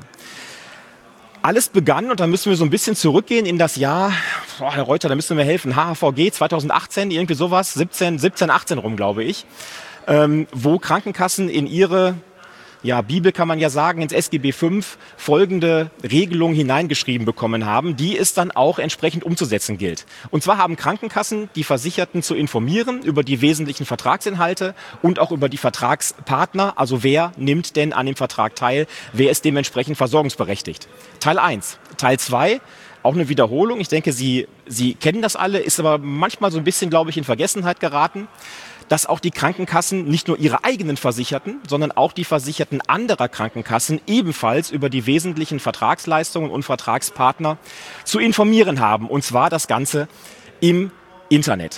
Alles begann, und da müssen wir so ein bisschen zurückgehen in das Jahr, boah, Herr Reuter, da müssen wir helfen, H H V G zweitausendachtzehn, irgendwie sowas, siebzehn, siebzehn, achtzehn rum, glaube ich. Ähm, wo Krankenkassen in ihre, ja, Bibel kann man ja sagen, ins S G B fünf folgende Regelung hineingeschrieben bekommen haben, die es dann auch entsprechend umzusetzen gilt. Und zwar haben Krankenkassen die Versicherten zu informieren über die wesentlichen Vertragsinhalte und auch über die Vertragspartner, also wer nimmt denn an dem Vertrag teil, wer ist dementsprechend versorgungsberechtigt. Teil eins. Teil zwei. Auch eine Wiederholung. Ich denke, Sie, Sie kennen das alle, ist aber manchmal so ein bisschen, glaube ich, in Vergessenheit geraten, dass auch die Krankenkassen nicht nur ihre eigenen Versicherten, sondern auch die Versicherten anderer Krankenkassen ebenfalls über die wesentlichen Vertragsleistungen und Vertragspartner zu informieren haben. Und zwar das Ganze im Internet.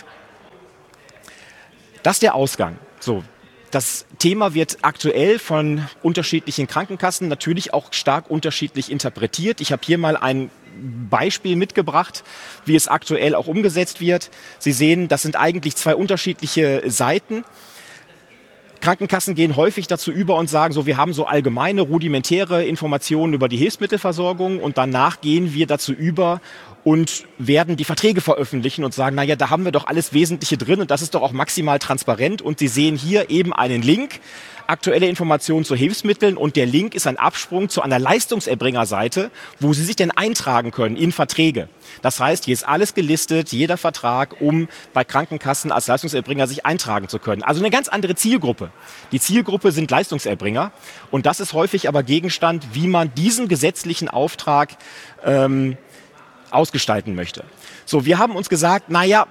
Das ist der Ausgang. So. Das Thema wird aktuell von unterschiedlichen Krankenkassen natürlich auch stark unterschiedlich interpretiert. Ich habe hier mal ein Beispiel mitgebracht, wie es aktuell auch umgesetzt wird. Sie sehen, das sind eigentlich zwei unterschiedliche Seiten. Krankenkassen gehen häufig dazu über und sagen, so, wir haben so allgemeine, rudimentäre Informationen über die Hilfsmittelversorgung und danach gehen wir dazu über und werden die Verträge veröffentlichen und sagen, naja, da haben wir doch alles Wesentliche drin und das ist doch auch maximal transparent. Und Sie sehen hier eben einen Link, aktuelle Informationen zu Hilfsmitteln, und der Link ist ein Absprung zu einer Leistungserbringerseite, wo Sie sich denn eintragen können in Verträge. Das heißt, hier ist alles gelistet, jeder Vertrag, um bei Krankenkassen als Leistungserbringer sich eintragen zu können. Also eine ganz andere Zielgruppe. Die Zielgruppe sind Leistungserbringer und das ist häufig aber Gegenstand, wie man diesen gesetzlichen Auftrag ähm, ausgestalten möchte. So, wir haben uns gesagt, naja,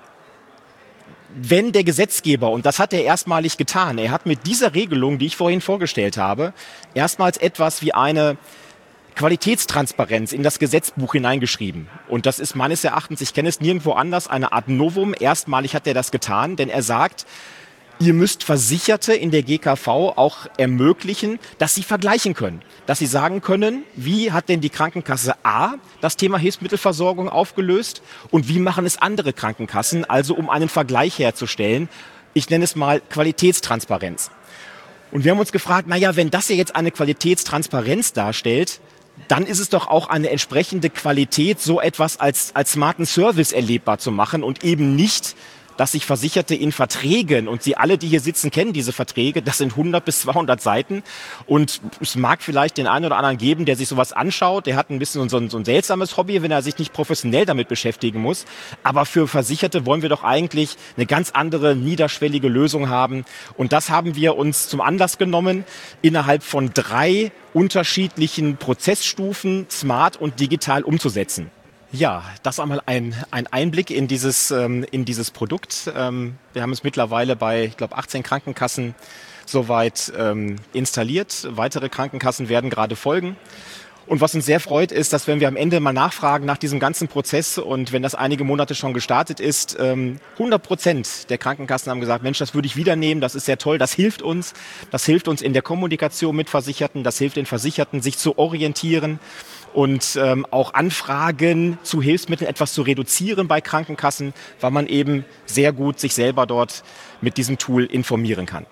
wenn der Gesetzgeber, und das hat er erstmalig getan, er hat mit dieser Regelung, die ich vorhin vorgestellt habe, erstmals etwas wie eine Qualitätstransparenz in das Gesetzbuch hineingeschrieben. Und das ist meines Erachtens, ich kenne es nirgendwo anders, eine Art Novum. Erstmalig hat er das getan, denn er sagt, Ihr müsst Versicherte in der G K V auch ermöglichen, dass sie vergleichen können. Dass sie sagen können, wie hat denn die Krankenkasse A das Thema Hilfsmittelversorgung aufgelöst und wie machen es andere Krankenkassen, also um einen Vergleich herzustellen. Ich nenne es mal Qualitätstransparenz. Und wir haben uns gefragt, naja, wenn das ja jetzt eine Qualitätstransparenz darstellt, dann ist es doch auch eine entsprechende Qualität, so etwas als, als smarten Service erlebbar zu machen und eben nicht, dass sich Versicherte in Verträgen, und Sie alle, die hier sitzen, kennen diese Verträge, das sind hundert bis zweihundert Seiten und es mag vielleicht den einen oder anderen geben, der sich sowas anschaut, der hat ein bisschen so ein, so ein seltsames Hobby, wenn er sich nicht professionell damit beschäftigen muss, aber für Versicherte wollen wir doch eigentlich eine ganz andere, niederschwellige Lösung haben und das haben wir uns zum Anlass genommen, innerhalb von drei unterschiedlichen Prozessstufen smart und digital umzusetzen. Ja, das einmal ein, ein Einblick in dieses, ähm, in dieses Produkt. Ähm, wir haben es mittlerweile bei, ich glaube, achtzehn Krankenkassen soweit ähm, installiert. Weitere Krankenkassen werden gerade folgen. Und was uns sehr freut, ist, dass wenn wir am Ende mal nachfragen nach diesem ganzen Prozess und wenn das einige Monate schon gestartet ist, ähm, hundert Prozent der Krankenkassen haben gesagt, Mensch, das würde ich wieder nehmen, das ist sehr toll, das hilft uns. Das hilft uns in der Kommunikation mit Versicherten, das hilft den Versicherten, sich zu orientieren. Und ähm, auch Anfragen zu Hilfsmitteln etwas zu reduzieren bei Krankenkassen, weil man eben sehr gut sich selber dort mit diesem Tool informieren kann.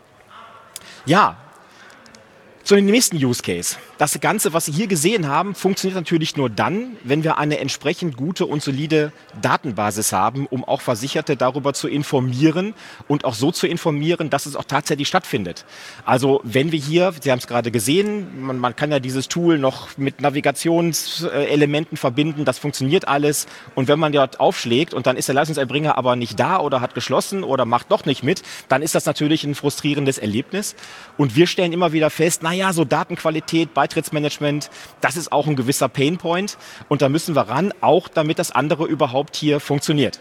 Ja, zu dem nächsten Use Case. Das Ganze, was Sie hier gesehen haben, funktioniert natürlich nur dann, wenn wir eine entsprechend gute und solide Datenbasis haben, um auch Versicherte darüber zu informieren und auch so zu informieren, dass es auch tatsächlich stattfindet. Also wenn wir hier, Sie haben es gerade gesehen, man, man kann ja dieses Tool noch mit Navigationselementen verbinden, das funktioniert alles. Und wenn man dort aufschlägt und dann ist der Leistungserbringer aber nicht da oder hat geschlossen oder macht doch nicht mit, dann ist das natürlich ein frustrierendes Erlebnis. Und wir stellen immer wieder fest, naja, so Datenqualität, Beitrittsmanagement, das ist auch ein gewisser Painpoint und da müssen wir ran, auch damit das andere überhaupt hier funktioniert.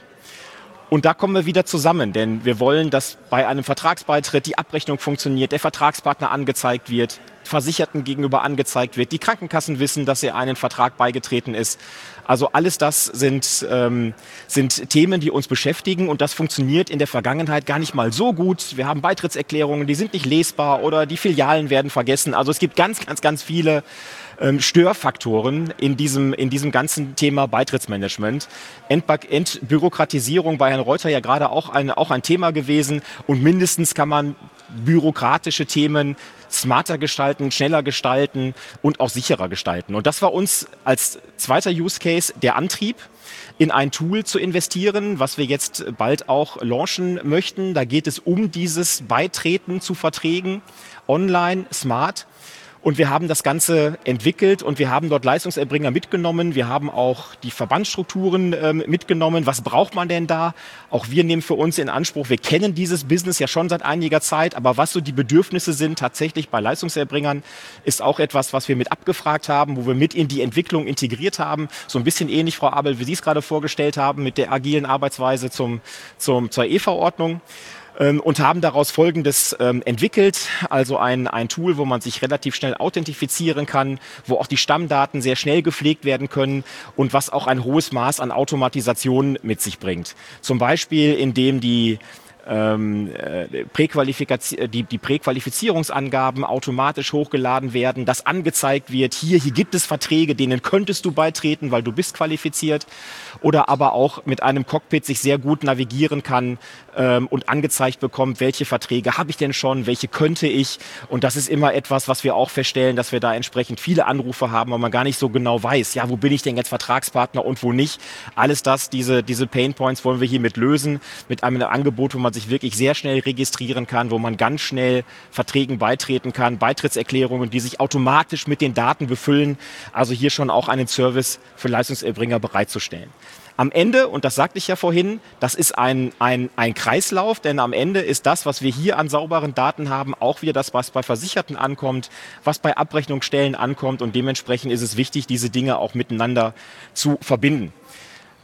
Und da kommen wir wieder zusammen, denn wir wollen, dass bei einem Vertragsbeitritt die Abrechnung funktioniert, der Vertragspartner angezeigt wird, Versicherten gegenüber angezeigt wird, die Krankenkassen wissen, dass er einen Vertrag beigetreten ist. Also alles das sind, ähm, sind Themen, die uns beschäftigen und das funktioniert in der Vergangenheit gar nicht mal so gut. Wir haben Beitrittserklärungen, die sind nicht lesbar oder die Filialen werden vergessen. Also es gibt ganz, ganz, ganz viele ähm, Störfaktoren in diesem, in diesem ganzen Thema Beitrittsmanagement. Entba- Entbürokratisierung bei Herrn Reuter ja gerade auch ein, auch ein Thema gewesen und mindestens kann man bürokratische Themen smarter gestalten, schneller gestalten und auch sicherer gestalten. Und das war uns als zweiter Use Case der Antrieb, in ein Tool zu investieren, was wir jetzt bald auch launchen möchten. Da geht es um dieses Beitreten zu Verträgen, online, smart. Und wir haben das Ganze entwickelt und wir haben dort Leistungserbringer mitgenommen. Wir haben auch die Verbandsstrukturen ähm, mitgenommen. Was braucht man denn da? Auch wir nehmen für uns in Anspruch, wir kennen dieses Business ja schon seit einiger Zeit, aber was so die Bedürfnisse sind tatsächlich bei Leistungserbringern, ist auch etwas, was wir mit abgefragt haben, wo wir mit in die Entwicklung integriert haben. So ein bisschen ähnlich, Frau Abel, wie Sie es gerade vorgestellt haben, mit der agilen Arbeitsweise zum, zum, zur E V-Ordnung. Und haben daraus Folgendes ähm, entwickelt, also ein, ein Tool, wo man sich relativ schnell authentifizieren kann, wo auch die Stammdaten sehr schnell gepflegt werden können und was auch ein hohes Maß an Automatisation mit sich bringt. Zum Beispiel, indem die Ähm, äh, Präqualifiz- die, die Präqualifizierungsangaben automatisch hochgeladen werden, dass angezeigt wird, hier, hier gibt es Verträge, denen könntest du beitreten, weil du bist qualifiziert, oder aber auch mit einem Cockpit sich sehr gut navigieren kann ähm, und angezeigt bekommt, welche Verträge habe ich denn schon, welche könnte ich, und das ist immer etwas, was wir auch feststellen, dass wir da entsprechend viele Anrufe haben, weil man gar nicht so genau weiß, ja, wo bin ich denn jetzt Vertragspartner und wo nicht. Alles das, diese, diese Painpoints wollen wir hiermit lösen, mit einem Angebot, wo man sich wirklich sehr schnell registrieren kann, wo man ganz schnell Verträgen beitreten kann, Beitrittserklärungen, die sich automatisch mit den Daten befüllen. Also hier schon auch einen Service für Leistungserbringer bereitzustellen. Am Ende, und das sagte ich ja vorhin, das ist ein, ein, ein Kreislauf, denn am Ende ist das, was wir hier an sauberen Daten haben, auch wieder das, was bei Versicherten ankommt, was bei Abrechnungsstellen ankommt, und dementsprechend ist es wichtig, diese Dinge auch miteinander zu verbinden.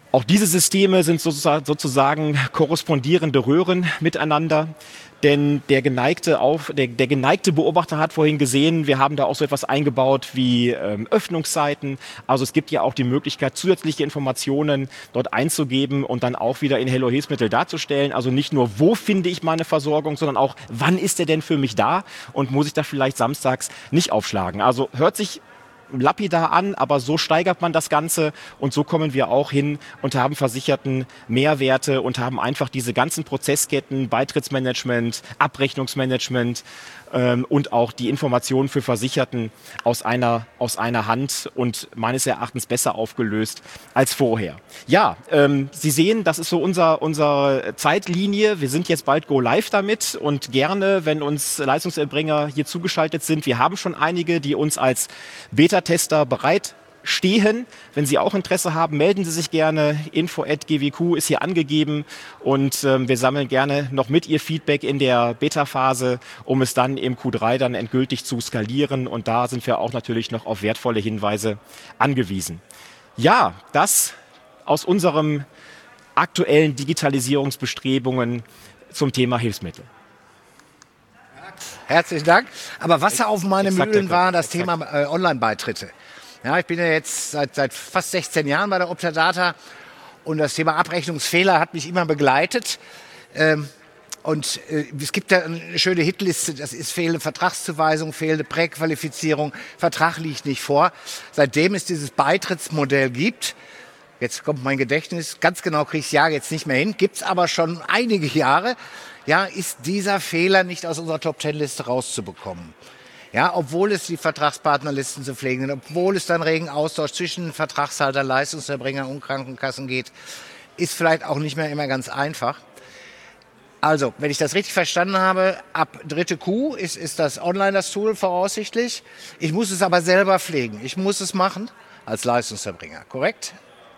Auch diese Systeme sind sozusagen korrespondierende Röhren miteinander. Denn der geneigte, Auf, der, der geneigte Beobachter hat vorhin gesehen, wir haben da auch so etwas eingebaut wie ähm, Öffnungszeiten. Also es gibt ja auch die Möglichkeit, zusätzliche Informationen dort einzugeben und dann auch wieder in Hello Hilfsmittel darzustellen. Also nicht nur, wo finde ich meine Versorgung, sondern auch, wann ist der denn für mich da und muss ich da vielleicht samstags nicht aufschlagen. Also hört sich lapidar an, aber so steigert man das Ganze und so kommen wir auch hin und haben Versicherten Mehrwerte und haben einfach diese ganzen Prozessketten, Beitrittsmanagement, Abrechnungsmanagement ähm, und auch die Informationen für Versicherten aus einer, aus einer Hand und meines Erachtens besser aufgelöst als vorher. Ja, ähm, Sie sehen, das ist so unser, unsere Zeitlinie. Wir sind jetzt bald go live damit und gerne, wenn uns Leistungserbringer hier zugeschaltet sind, wir haben schon einige, die uns als Beta-Tester bereit stehen. Wenn Sie auch Interesse haben, melden Sie sich gerne. info at g w q ist hier angegeben und ähm, wir sammeln gerne noch mit Ihr Feedback in der Beta-Phase, um es dann im Q drei dann endgültig zu skalieren und da sind wir auch natürlich noch auf wertvolle Hinweise angewiesen. Ja, das aus unserem aktuellen Digitalisierungsbestrebungen zum Thema Hilfsmittel. Herzlichen Dank. Aber Wasser auf meine Exakt, Mühlen war das exakt. Thema äh, Online-Beitritte. Ja, ich bin ja jetzt seit, seit fast sechzehn Jahren bei der Optadata und das Thema Abrechnungsfehler hat mich immer begleitet. Ähm, und äh, es gibt da eine schöne Hitliste, das ist fehlende Vertragszuweisung, fehlende Präqualifizierung, Vertrag liegt nicht vor. Seitdem es dieses Beitrittsmodell gibt, jetzt kommt mein Gedächtnis, ganz genau kriege ich das Jahr jetzt nicht mehr hin, gibt es aber schon einige Jahre, ja, ist dieser Fehler nicht aus unserer Top-Ten-Liste rauszubekommen. Ja, obwohl es die Vertragspartnerlisten zu pflegen sind, obwohl es dann regen Austausch zwischen Vertragshalter, Leistungserbringer und Krankenkassen geht, ist vielleicht auch nicht mehr immer ganz einfach. Also, wenn ich das richtig verstanden habe, ab dritte Q ist, ist das online das Tool voraussichtlich. Ich muss es aber selber pflegen. Ich muss es machen als Leistungserbringer, korrekt?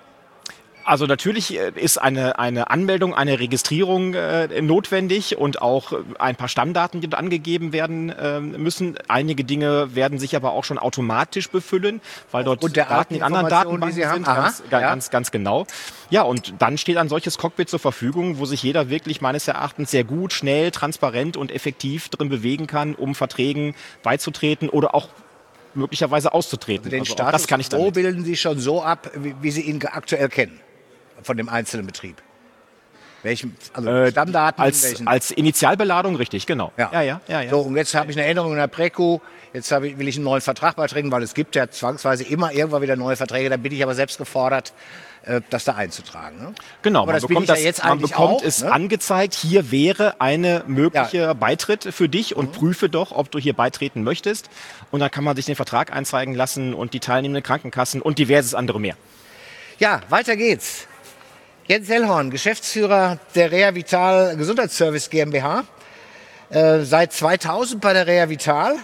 Also natürlich ist eine, eine Anmeldung, eine Registrierung äh, notwendig und auch ein paar Stammdaten, die dort angegeben werden äh, müssen. Einige Dinge werden sich aber auch schon automatisch befüllen, weil dort und der Daten in anderen Datenbanken die Sie sind. Aha, ganz, ja. ganz, ganz genau. Ja, und dann steht ein solches Cockpit zur Verfügung, wo sich jeder wirklich meines Erachtens sehr gut, schnell, transparent und effektiv drin bewegen kann, um Verträgen beizutreten oder auch möglicherweise auszutreten. Also den also Status das kann ich quo damit. bilden Sie schon so ab, wie, wie Sie ihn aktuell kennen, von dem einzelnen Betrieb. Welchen, also Äh, Stammdaten? Als, welchen? als Initialbeladung, richtig, genau. Ja. ja, ja, ja, ja. So, und jetzt habe ich eine Änderung in der Präku. Jetzt habe ich, will ich einen neuen Vertrag beitreten, weil es gibt ja zwangsweise immer irgendwann wieder neue Verträge. Da bin ich aber selbst gefordert, äh, das da einzutragen. Ne? Genau, aber man das bin bekommt, ich ja das, jetzt man eigentlich bekommt auch, es ne? angezeigt, hier wäre eine mögliche Ja. Beitritt für dich und mhm. prüfe doch, ob du hier beitreten möchtest. Und dann kann man sich den Vertrag einzeigen lassen und die teilnehmenden Krankenkassen und diverses andere mehr. Ja, weiter geht's. Jens Sellhorn, Geschäftsführer der Rea Vital Gesundheitsservice GmbH, äh, seit zweitausend bei der Rea Vital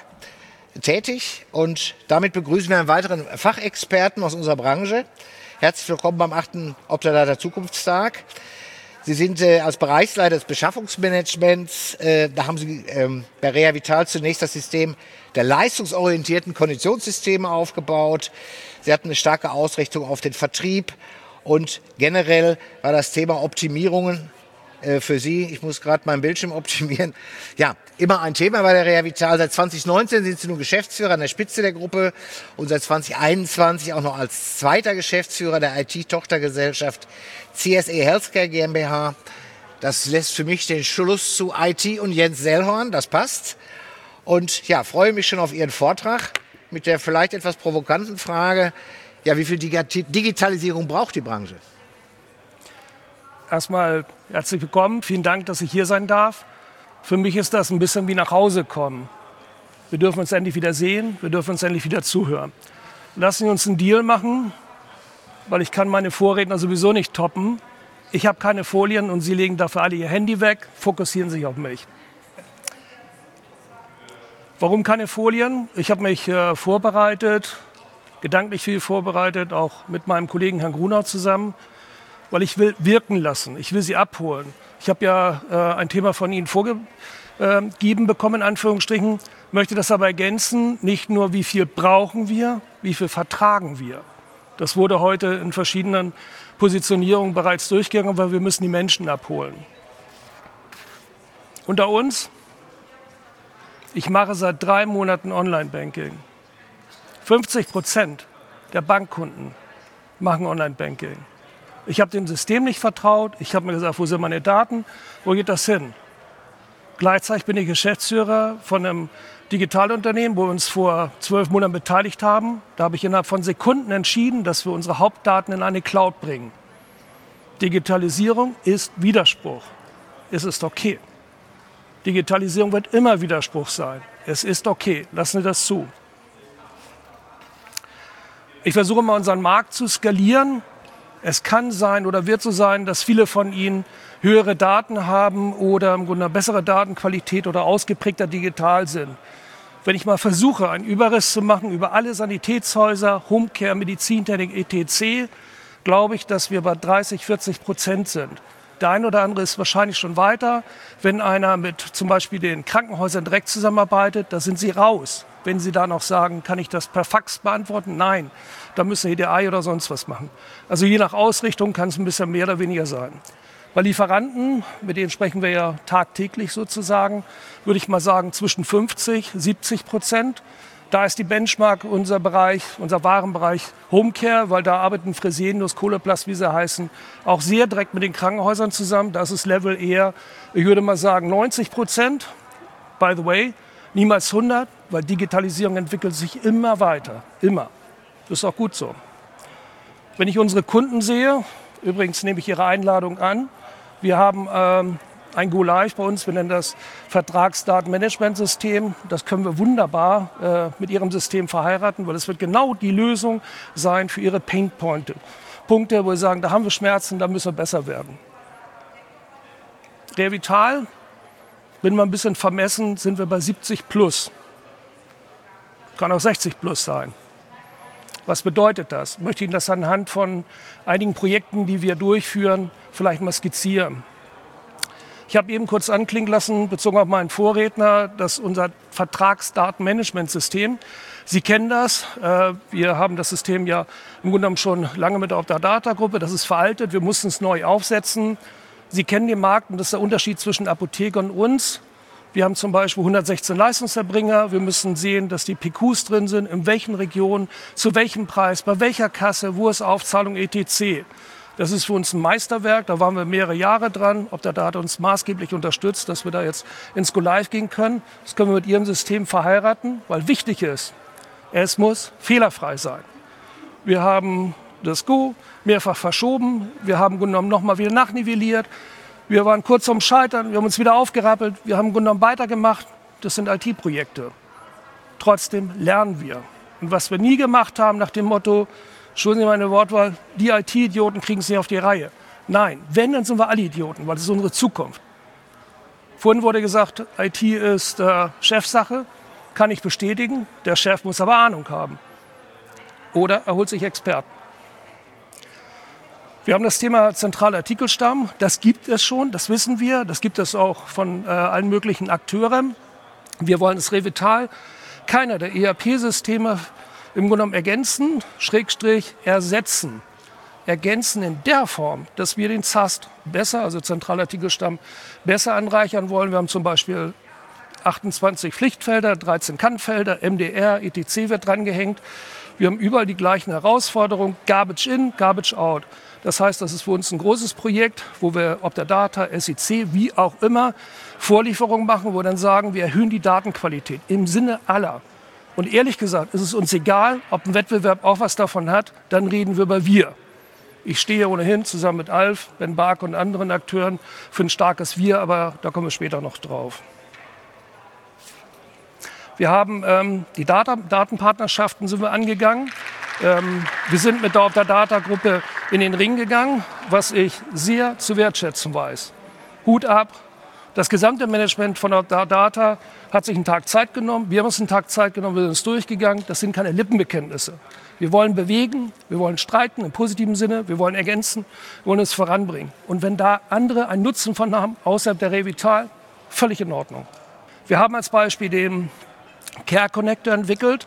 tätig und damit begrüßen wir einen weiteren Fachexperten aus unserer Branche. Herzlich willkommen beim achten Optadata Zukunftstag. Sie sind äh, als Bereichsleiter des Beschaffungsmanagements, äh, da haben Sie ähm, bei Rea Vital zunächst das System der leistungsorientierten Konditionssysteme aufgebaut. Sie hatten eine starke Ausrichtung auf den Vertrieb. Und generell war das Thema Optimierungen äh, für Sie, ich muss gerade meinen Bildschirm optimieren, ja, immer ein Thema bei der Rea Vital. Seit zwanzig neunzehn sind Sie nun Geschäftsführer an der Spitze der Gruppe und seit zwanzig einundzwanzig auch noch als zweiter Geschäftsführer der I T-Tochtergesellschaft C S E Healthcare GmbH. Das lässt für mich den Schluss zu I T und Jens Sellhorn, das passt. Und ja, freue mich schon auf Ihren Vortrag mit der vielleicht etwas provokanten Frage, ja, wie viel Digitalisierung braucht die Branche? Erstmal herzlich willkommen. Vielen Dank, dass ich hier sein darf. Für mich ist das ein bisschen wie nach Hause kommen. Wir dürfen uns endlich wieder sehen, wir dürfen uns endlich wieder zuhören. Lassen Sie uns einen Deal machen, weil ich kann meine Vorredner sowieso nicht toppen. Ich habe keine Folien und Sie legen dafür alle Ihr Handy weg, fokussieren sich auf mich. Warum keine Folien? Ich habe mich äh, vorbereitet, gedanklich viel vorbereitet, auch mit meinem Kollegen Herrn Grunau zusammen, weil ich will wirken lassen, ich will Sie abholen. Ich habe ja äh, ein Thema von Ihnen vorgegeben bekommen, in Anführungsstrichen, möchte das aber ergänzen, nicht nur wie viel brauchen wir, wie viel vertragen wir. Das wurde heute in verschiedenen Positionierung bereits durchgegangen, weil wir müssen die Menschen abholen. Unter uns, ich mache seit drei Monaten Online-Banking. fünfzig Prozent der Bankkunden machen Online-Banking. Ich habe dem System nicht vertraut. Ich habe mir gesagt, wo sind meine Daten? Wo geht das hin? Gleichzeitig bin ich Geschäftsführer von einem Digitalunternehmen, wo wir uns vor zwölf Monaten beteiligt haben. Da habe ich innerhalb von Sekunden entschieden, dass wir unsere Hauptdaten in eine Cloud bringen. Digitalisierung ist Widerspruch. Es ist okay. Digitalisierung wird immer Widerspruch sein. Es ist okay. Lassen wir das zu. Ich versuche mal, unseren Markt zu skalieren. Es kann sein oder wird so sein, dass viele von Ihnen höhere Daten haben oder im Grunde eine bessere Datenqualität oder ausgeprägter digital sind. Wenn ich mal versuche, einen Überriss zu machen über alle Sanitätshäuser, Homecare, Medizintechnik, et cetera, glaube ich, dass wir bei dreißig, vierzig Prozent sind. Der eine oder andere ist wahrscheinlich schon weiter. Wenn einer mit zum Beispiel den Krankenhäusern direkt zusammenarbeitet, da sind Sie raus. Wenn Sie da noch sagen, kann ich das per Fax beantworten? Nein, da müssen Sie E D I oder sonst was machen. Also je nach Ausrichtung kann es ein bisschen mehr oder weniger sein. Bei Lieferanten, mit denen sprechen wir ja tagtäglich sozusagen, würde ich mal sagen zwischen fünfzig, siebzig Prozent. Da ist die Benchmark unser Bereich, unser Warenbereich Homecare, weil da arbeiten Fresenius, Coloplast, wie sie heißen, auch sehr direkt mit den Krankenhäusern zusammen. Da ist das Level eher, ich würde mal sagen, neunzig Prozent. By the way, niemals hundert, weil Digitalisierung entwickelt sich immer weiter, immer. Das ist auch gut so. Wenn ich unsere Kunden sehe, übrigens nehme ich Ihre Einladung an, wir haben ähm, ein Go Live bei uns, wir nennen das Vertragsdatenmanagementsystem. Das können wir wunderbar äh, mit Ihrem System verheiraten, weil es wird genau die Lösung sein für Ihre Painpointe. Punkte, wo wir sagen, da haben wir Schmerzen, da müssen wir besser werden. Revital, bin mal ein bisschen vermessen, sind wir bei siebzig plus. Kann auch sechzig plus sein. Was bedeutet das? Ich möchte Ihnen das anhand von einigen Projekten, die wir durchführen, vielleicht mal skizzieren. Ich habe eben kurz anklingen lassen, bezogen auf meinen Vorredner, dass unser Vertragsdatenmanagementsystem, Sie kennen das, wir haben das System ja im Grunde genommen schon lange mit der Optadata-Gruppe, das ist veraltet, wir mussten es neu aufsetzen. Sie kennen den Markt und das ist der Unterschied zwischen Apotheker und uns. Wir haben zum Beispiel hundertsechzehn Leistungserbringer. Wir müssen sehen, dass die P Qs drin sind, in welchen Regionen, zu welchem Preis, bei welcher Kasse, wo ist Aufzahlung et cetera. Das ist für uns ein Meisterwerk. Da waren wir mehrere Jahre dran. Optadata uns maßgeblich unterstützt, dass wir da jetzt ins Go Live gehen können. Das können wir mit Ihrem System verheiraten, weil wichtig ist, es muss fehlerfrei sein. Wir haben das Go mehrfach verschoben. Wir haben genommen nochmal wieder nachnivelliert. Wir waren kurz vorm Scheitern, wir haben uns wieder aufgerappelt, wir haben im Grunde genommen weitergemacht. Das sind I T-Projekte. Trotzdem lernen wir. Und was wir nie gemacht haben nach dem Motto, entschuldigen Sie meine Wortwahl, die I T-Idioten kriegen es nicht auf die Reihe. Nein, wenn, dann sind wir alle Idioten, weil das ist unsere Zukunft. Vorhin wurde gesagt, I T ist äh, Chefsache, kann ich bestätigen. Der Chef muss aber Ahnung haben. Oder er holt sich Experten. Wir haben das Thema zentraler Artikelstamm, das gibt es schon, das wissen wir, das gibt es auch von äh, allen möglichen Akteuren. Wir wollen das Revital, keiner der E R P-Systeme im Grunde genommen ergänzen, Schrägstrich ersetzen. Ergänzen in der Form, dass wir den Z A S T besser, also zentraler Artikelstamm, besser anreichern wollen. Wir haben zum Beispiel achtundzwanzig Pflichtfelder, dreizehn Kannfelder, M D R, et cetera wird drangehängt. Wir haben überall die gleichen Herausforderungen, Garbage in, Garbage out. Das heißt, das ist für uns ein großes Projekt, wo wir Optadata, S I C, wie auch immer, Vorlieferungen machen, wo wir dann sagen, wir erhöhen die Datenqualität im Sinne aller. Und ehrlich gesagt, ist es uns egal, ob ein Wettbewerb auch was davon hat, dann reden wir über wir. Ich stehe ohnehin zusammen mit Alf, Ben Bark und anderen Akteuren für ein starkes Wir, aber da kommen wir später noch drauf. Wir haben ähm, die Data, Datenpartnerschaften sind wir angegangen. Ähm, wir sind mit der Optadata-Gruppe in den Ring gegangen, was ich sehr zu wertschätzen weiß. Hut ab. Das gesamte Management von Optadata hat sich einen Tag Zeit genommen. Wir haben uns einen Tag Zeit genommen, wir sind uns durchgegangen. Das sind keine Lippenbekenntnisse. Wir wollen bewegen, wir wollen streiten im positiven Sinne, wir wollen ergänzen, wir wollen es voranbringen. Und wenn da andere einen Nutzen von haben, außerhalb der Revital, völlig in Ordnung. Wir haben als Beispiel den Care Connector entwickelt.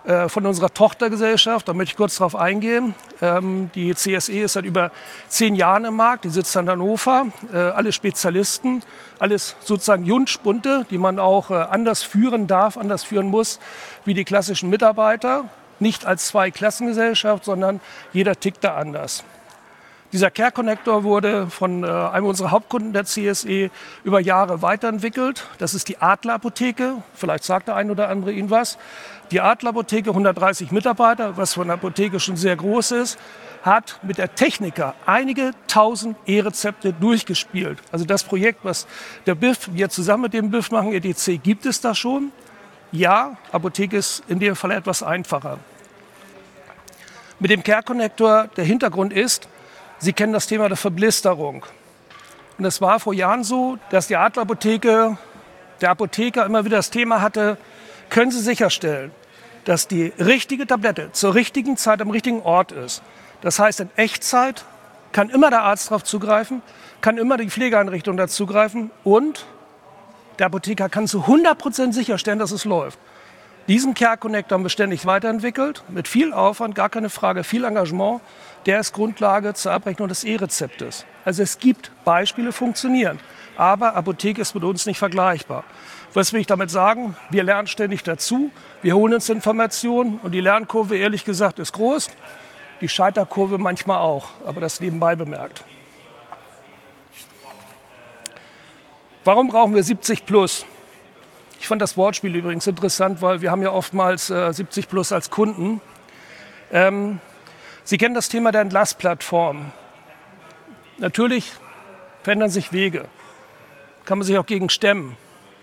äh, von unserer Tochtergesellschaft. Da möchte ich kurz darauf eingehen. Ähm, die C S E ist seit über zehn Jahren im Markt. Die sitzt in Hannover. Äh, alle Spezialisten, alles sozusagen Jungspunte, die man auch äh, anders führen darf, anders führen muss, wie die klassischen Mitarbeiter. Nicht als Zwei-Klassengesellschaft, sondern jeder tickt da anders. Dieser Care Connector wurde von äh, einem unserer Hauptkunden der C S E über Jahre weiterentwickelt. Das ist die Adler Apotheke. Vielleicht sagt der ein oder andere Ihnen was. Die Adler Apotheke, hundertdreißig Mitarbeiter, was von der Apotheke schon sehr groß ist, hat mit der Techniker einige tausend E-Rezepte durchgespielt. Also das Projekt, was der B I F, wir zusammen mit dem B I F machen, E D C, gibt es da schon. Ja, Apotheke ist in dem Fall etwas einfacher. Mit dem Care Connector, der Hintergrund ist, Sie kennen das Thema der Verblisterung. Und es war vor Jahren so, dass die Adler Apotheke, der Apotheker immer wieder das Thema hatte, können Sie sicherstellen, dass die richtige Tablette zur richtigen Zeit am richtigen Ort ist. Das heißt, in Echtzeit kann immer der Arzt darauf zugreifen, kann immer die Pflegeeinrichtung dazu greifen und der Apotheker kann zu hundert Prozent sicherstellen, dass es läuft. Diesen Care Connector haben wir ständig weiterentwickelt, mit viel Aufwand, gar keine Frage, viel Engagement. Der ist Grundlage zur Abrechnung des E-Rezeptes. Also es gibt Beispiele, funktionieren. Aber Apotheke ist mit uns nicht vergleichbar. Was will ich damit sagen? Wir lernen ständig dazu. Wir holen uns Informationen und die Lernkurve, ehrlich gesagt, ist groß. Die Scheiterkurve manchmal auch, aber das nebenbei bemerkt. Warum brauchen wir siebzig plus? Ich fand das Wortspiel übrigens interessant, weil wir haben ja oftmals äh, siebzig plus als Kunden. Ähm, Sie kennen das Thema der Entlassplattform. Natürlich verändern sich Wege. Kann man sich auch gegen stemmen.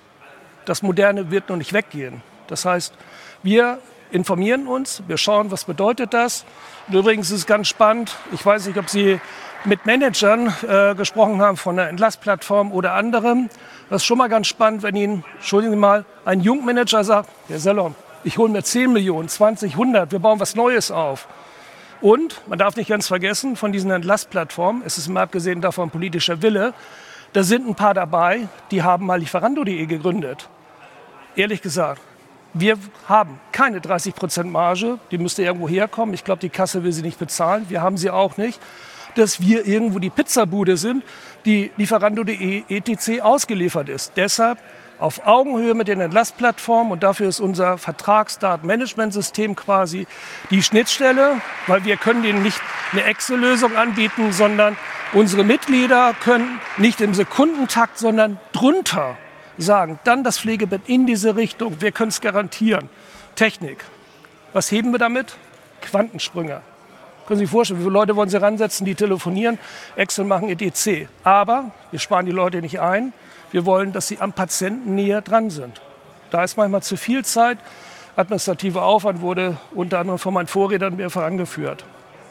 Das Moderne wird noch nicht weggehen. Das heißt, wir informieren uns, wir schauen, was bedeutet das. Und übrigens ist es ganz spannend, ich weiß nicht, ob Sie mit Managern äh, gesprochen haben von der Entlassplattform oder anderem. Das ist schon mal ganz spannend, wenn Ihnen, entschuldigen Sie mal, ein Jungmanager sagt, Herr Sellon, ich hole mir zehn Millionen, zwanzig, hundert, wir bauen was Neues auf. Und man darf nicht ganz vergessen, von diesen Entlassplattformen, es ist mal abgesehen davon politischer Wille, da sind ein paar dabei, die haben mal Lieferando punkt de gegründet. Ehrlich gesagt, wir haben keine dreißig Prozent Marge, die müsste irgendwo herkommen. Ich glaube, die Kasse will sie nicht bezahlen, wir haben sie auch nicht. Dass wir irgendwo die Pizzabude sind, die Lieferando punkt de et cetera ausgeliefert ist. Deshalb auf Augenhöhe mit den Entlassplattformen und dafür ist unser Vertragsdatenmanagementsystem quasi die Schnittstelle, weil wir können denen nicht eine Excel-Lösung anbieten, sondern unsere Mitglieder können nicht im Sekundentakt, sondern drunter sagen, dann das Pflegebett in diese Richtung, wir können es garantieren. Technik. Was heben wir damit? Quantensprünge. Können Sie sich vorstellen, wie viele Leute wollen Sie ransetzen, die telefonieren, Excel machen, et cetera. Aber wir sparen die Leute nicht ein. Wir wollen, dass sie am Patienten näher dran sind. Da ist manchmal zu viel Zeit. Administrativer Aufwand wurde unter anderem von meinen Vorrednern mehrfach angeführt.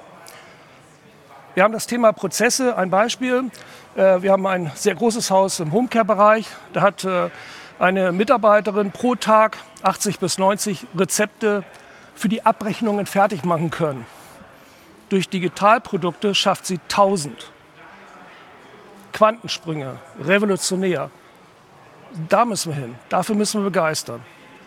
Wir haben das Thema Prozesse. Ein Beispiel. Wir haben ein sehr großes Haus im Homecare-Bereich. Da hat eine Mitarbeiterin pro Tag achtzig bis neunzig Rezepte für die Abrechnungen fertig machen können. Durch Digitalprodukte schafft sie tausend. Quantensprünge, revolutionär. Da müssen wir hin, dafür müssen wir begeistern.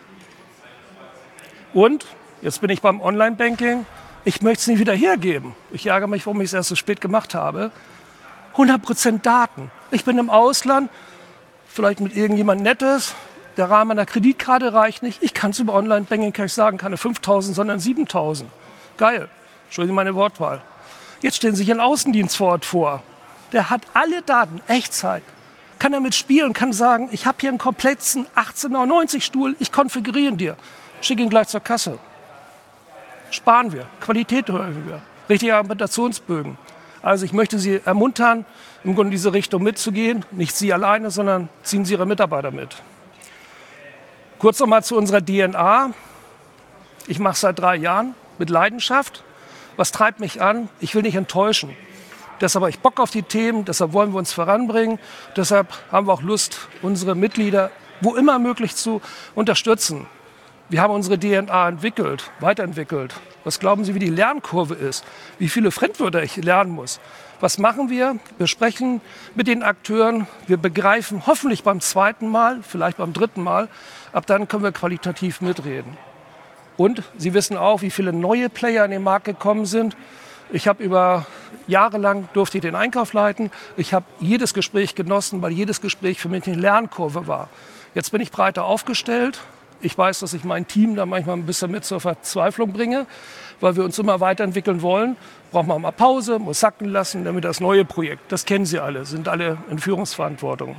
Und, jetzt bin ich beim Online-Banking, ich möchte es nicht wieder hergeben. Ich ärgere mich, warum ich es erst so spät gemacht habe. hundert Prozent Daten. Ich bin im Ausland, vielleicht mit irgendjemand Nettes, der Rahmen meiner Kreditkarte reicht nicht. Ich kann es über Online-Banking, kann ich sagen, keine fünftausend, sondern siebentausend. Geil, entschuldigen Sie meine Wortwahl. Jetzt stellen Sie sich einen Außendienst vor Ort vor. Der hat alle Daten, Echtzeit, kann damit spielen, kann sagen, ich habe hier einen kompletten achtzehn neunzig Stuhl, ich konfiguriere ihn dir, schicke ihn gleich zur Kasse. Sparen wir, Qualität erhöhen wir, richtige Argumentationsbögen. Also ich möchte Sie ermuntern, im Grunde in diese Richtung mitzugehen, nicht Sie alleine, sondern ziehen Sie Ihre Mitarbeiter mit. Kurz noch mal zu unserer D N A. Ich mache es seit drei Jahren mit Leidenschaft. Was treibt mich an? Ich will nicht enttäuschen. Deshalb habe ich Bock auf die Themen, deshalb wollen wir uns voranbringen. Deshalb haben wir auch Lust, unsere Mitglieder wo immer möglich zu unterstützen. Wir haben unsere D N A entwickelt, weiterentwickelt. Was glauben Sie, wie die Lernkurve ist? Wie viele Fremdwörter ich lernen muss? Was machen wir? Wir sprechen mit den Akteuren. Wir begreifen hoffentlich beim zweiten Mal, vielleicht beim dritten Mal. Ab dann können wir qualitativ mitreden. Und Sie wissen auch, wie viele neue Player in den Markt gekommen sind. Ich habe über jahrelang durfte ich den Einkauf leiten. Ich habe jedes Gespräch genossen, weil jedes Gespräch für mich eine Lernkurve war. Jetzt bin ich breiter aufgestellt. Ich weiß, dass ich mein Team da manchmal ein bisschen mit zur Verzweiflung bringe, weil wir uns immer weiterentwickeln wollen. Braucht man mal Pause, muss sacken lassen, damit das neue Projekt, das kennen Sie alle, sind alle in Führungsverantwortung.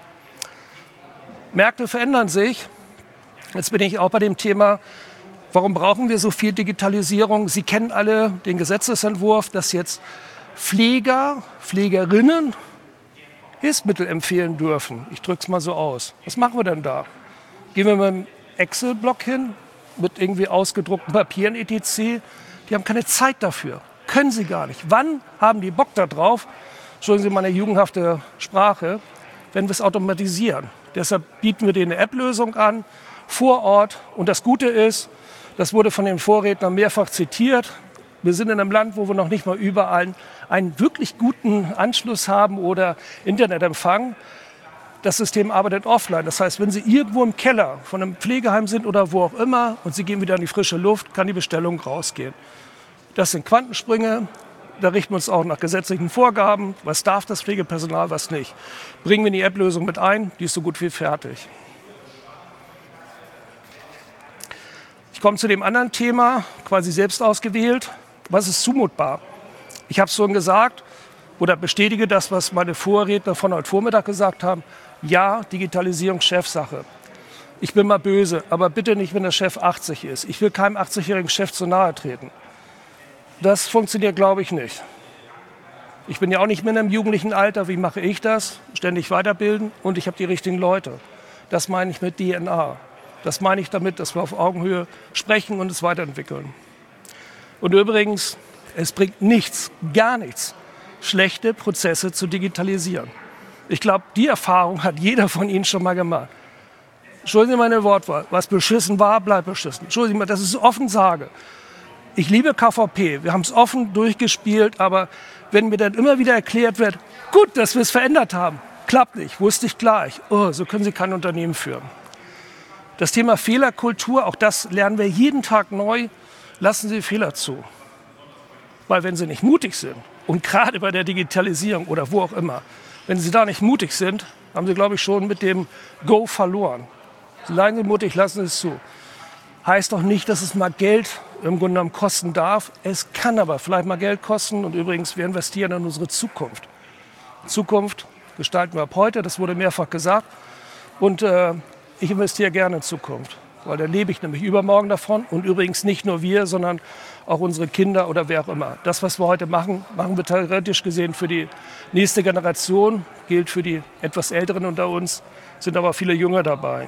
Märkte verändern sich. Jetzt bin ich auch bei dem Thema, warum brauchen wir so viel Digitalisierung? Sie kennen alle den Gesetzesentwurf, dass jetzt Pfleger, Pflegerinnen Hilfsmittel empfehlen dürfen. Ich drücke es mal so aus. Was machen wir denn da? Gehen wir mit einem Excel-Block hin, mit irgendwie ausgedruckten Papieren et cetera. Die haben keine Zeit dafür. Können sie gar nicht. Wann haben die Bock da drauf? Entschuldigen Sie meine jugendhafte Sprache, wenn wir es automatisieren. Deshalb bieten wir denen eine App-Lösung an, vor Ort. Und das Gute ist, das wurde von den Vorrednern mehrfach zitiert, wir sind in einem Land, wo wir noch nicht mal überall einen wirklich guten Anschluss haben oder Internetempfang. Das System arbeitet offline. Das heißt, wenn Sie irgendwo im Keller von einem Pflegeheim sind oder wo auch immer und Sie gehen wieder in die frische Luft, kann die Bestellung rausgehen. Das sind Quantensprünge. Da richten wir uns auch nach gesetzlichen Vorgaben. Was darf das Pflegepersonal, was nicht. Bringen wir in die App-Lösung mit ein, die ist so gut wie fertig. Ich komme zu dem anderen Thema, quasi selbst ausgewählt. Was ist zumutbar? Ich habe es schon gesagt oder bestätige das, was meine Vorredner von heute Vormittag gesagt haben. Ja, Digitalisierung Chefsache. Ich bin mal böse, aber bitte nicht, wenn der Chef achtzig ist. Ich will keinem achtzigjährigen Chef zu nahe treten. Das funktioniert, glaube ich, nicht. Ich bin ja auch nicht mehr in einem jugendlichen Alter. Wie mache ich das? Ständig weiterbilden und ich habe die richtigen Leute. Das meine ich mit D N A. Das meine ich damit, dass wir auf Augenhöhe sprechen und es weiterentwickeln. Und übrigens, es bringt nichts, gar nichts, schlechte Prozesse zu digitalisieren. Ich glaube, die Erfahrung hat jeder von Ihnen schon mal gemacht. Entschuldigen Sie meine Wortwahl. Was beschissen war, bleibt beschissen. Entschuldigen Sie mal, dass ich es offen sage. Ich liebe K V P. Wir haben es offen durchgespielt. Aber wenn mir dann immer wieder erklärt wird, gut, dass wir es verändert haben, klappt nicht, wusste ich gleich. Oh, so können Sie kein Unternehmen führen. Das Thema Fehlerkultur, auch das lernen wir jeden Tag neu. Lassen Sie Fehler zu. Weil wenn Sie nicht mutig sind, und gerade bei der Digitalisierung oder wo auch immer, wenn Sie da nicht mutig sind, haben Sie, glaube ich, schon mit dem Go verloren. Seien Sie mutig, lassen Sie es zu. Heißt doch nicht, dass es mal Geld im Grunde genommen kosten darf. Es kann aber vielleicht mal Geld kosten. Und übrigens, wir investieren in unsere Zukunft. Zukunft gestalten wir ab heute, das wurde mehrfach gesagt. Und äh, ich investiere gerne in Zukunft, weil da lebe ich nämlich übermorgen davon. Und übrigens nicht nur wir, sondern auch unsere Kinder oder wer auch immer. Das, was wir heute machen, machen wir theoretisch gesehen für die nächste Generation, gilt für die etwas Älteren unter uns, sind aber viele Jünger dabei.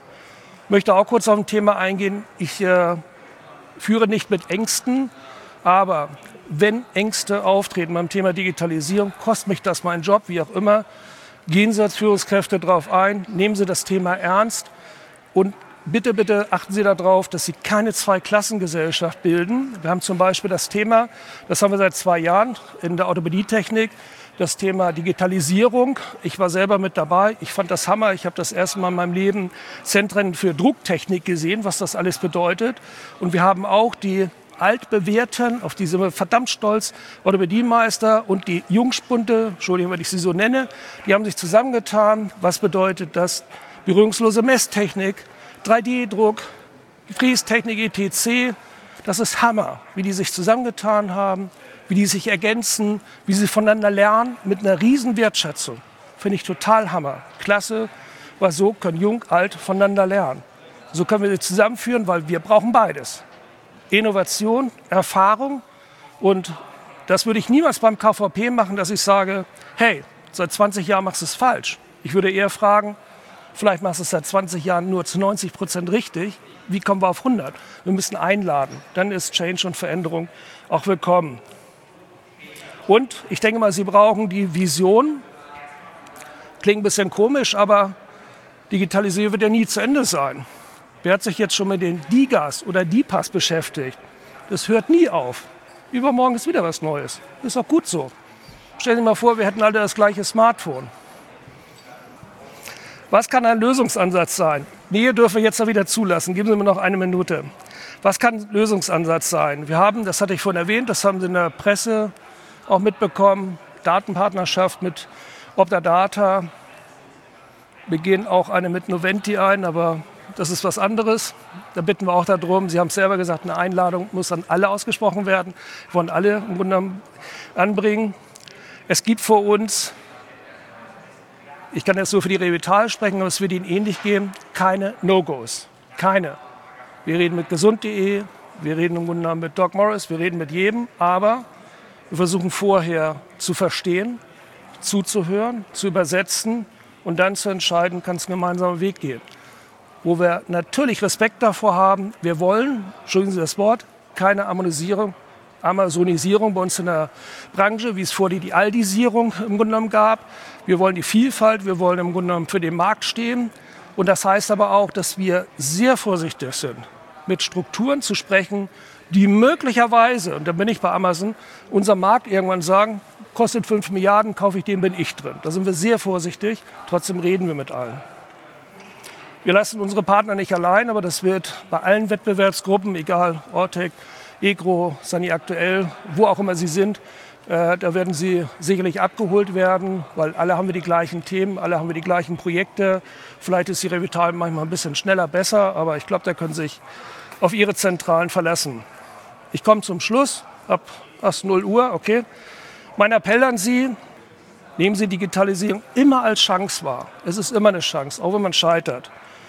Ich möchte auch kurz auf ein Thema eingehen. Ich äh, führe nicht mit Ängsten, aber wenn Ängste auftreten beim Thema Digitalisierung, kostet mich das meinen Job, wie auch immer. Gehen Sie als Führungskräfte darauf ein, nehmen Sie das Thema ernst und bitte, bitte achten Sie darauf, dass Sie keine Zweiklassengesellschaft bilden. Wir haben zum Beispiel das Thema, das haben wir seit zwei Jahren in der Orthopädietechnik, das Thema Digitalisierung. Ich war selber mit dabei. Ich fand das Hammer. Ich habe das erste Mal in meinem Leben Zentren für Drucktechnik gesehen, was das alles bedeutet. Und wir haben auch die altbewährten, auf die sind wir verdammt stolz, Orthopädiemeister und die Jungspunde, Entschuldigung, wenn ich sie so nenne, die haben sich zusammengetan. Was bedeutet das? Berührungslose Messtechnik, drei D Druck, Frästechnik et cetera. Das ist Hammer, wie die sich zusammengetan haben, wie die sich ergänzen, wie sie voneinander lernen, mit einer riesen Wertschätzung. Finde ich total Hammer. Klasse, weil so können Jung, Alt voneinander lernen. So können wir sie zusammenführen, weil wir brauchen beides. Innovation, Erfahrung und das würde ich niemals beim K V P machen, dass ich sage, hey, seit zwanzig Jahren machst du es falsch. Ich würde eher fragen, vielleicht machst du es seit zwanzig Jahren nur zu neunzig Prozent richtig. Wie kommen wir auf hundert? Wir müssen einladen. Dann ist Change und Veränderung auch willkommen. Und ich denke mal, Sie brauchen die Vision. Klingt ein bisschen komisch, aber Digitalisierung wird ja nie zu Ende sein. Wer hat sich jetzt schon mit den DIGAs oder DIPAs beschäftigt? Das hört nie auf. Übermorgen ist wieder was Neues. Das ist auch gut so. Stellen Sie sich mal vor, wir hätten alle das gleiche Smartphone. Was kann ein Lösungsansatz sein? Nähe dürfen wir jetzt noch wieder zulassen. Geben Sie mir noch eine Minute. Was kann Lösungsansatz sein? Wir haben, das hatte ich vorhin erwähnt, das haben Sie in der Presse auch mitbekommen, Datenpartnerschaft mit Optadata. Wir gehen auch eine mit Noventi ein, aber das ist was anderes. Da bitten wir auch darum. Sie haben es selber gesagt, eine Einladung muss an alle ausgesprochen werden. Wir wollen alle im Grunde genommen anbringen. Es gibt vor uns, ich kann jetzt nur für die Revital sprechen, aber es wird Ihnen ähnlich gehen, keine No-Gos. Keine. Wir reden mit gesund punkt de, wir reden im Grunde genommen mit Doc Morris, wir reden mit jedem, aber wir versuchen vorher zu verstehen, zuzuhören, zu übersetzen und dann zu entscheiden, kann es einen gemeinsamen Weg gehen. Wo wir natürlich Respekt davor haben, wir wollen, entschuldigen Sie das Wort, keine Harmonisierung, Amazonisierung bei uns in der Branche, wie es vor die, die Aldisierung im Grunde genommen gab. Wir wollen die Vielfalt, wir wollen im Grunde genommen für den Markt stehen. Und das heißt aber auch, dass wir sehr vorsichtig sind, mit Strukturen zu sprechen, die möglicherweise, und da bin ich bei Amazon, unser Markt irgendwann sagen, kostet fünf Milliarden, kaufe ich den, bin ich drin. Da sind wir sehr vorsichtig, trotzdem reden wir mit allen. Wir lassen unsere Partner nicht allein, aber das wird bei allen Wettbewerbsgruppen, egal Ortec, Egro, Sani aktuell, wo auch immer sie sind, äh, da werden sie sicherlich abgeholt werden, weil alle haben wir die gleichen Themen, alle haben wir die gleichen Projekte. Vielleicht ist die Revital manchmal ein bisschen schneller, besser, aber ich glaube, da können Sie sich auf Ihre Zentralen verlassen. Ich komme zum Schluss, ab erst null Uhr, okay. Mein Appell an Sie, nehmen Sie Digitalisierung immer als Chance wahr. Es ist immer eine Chance, auch wenn man scheitert.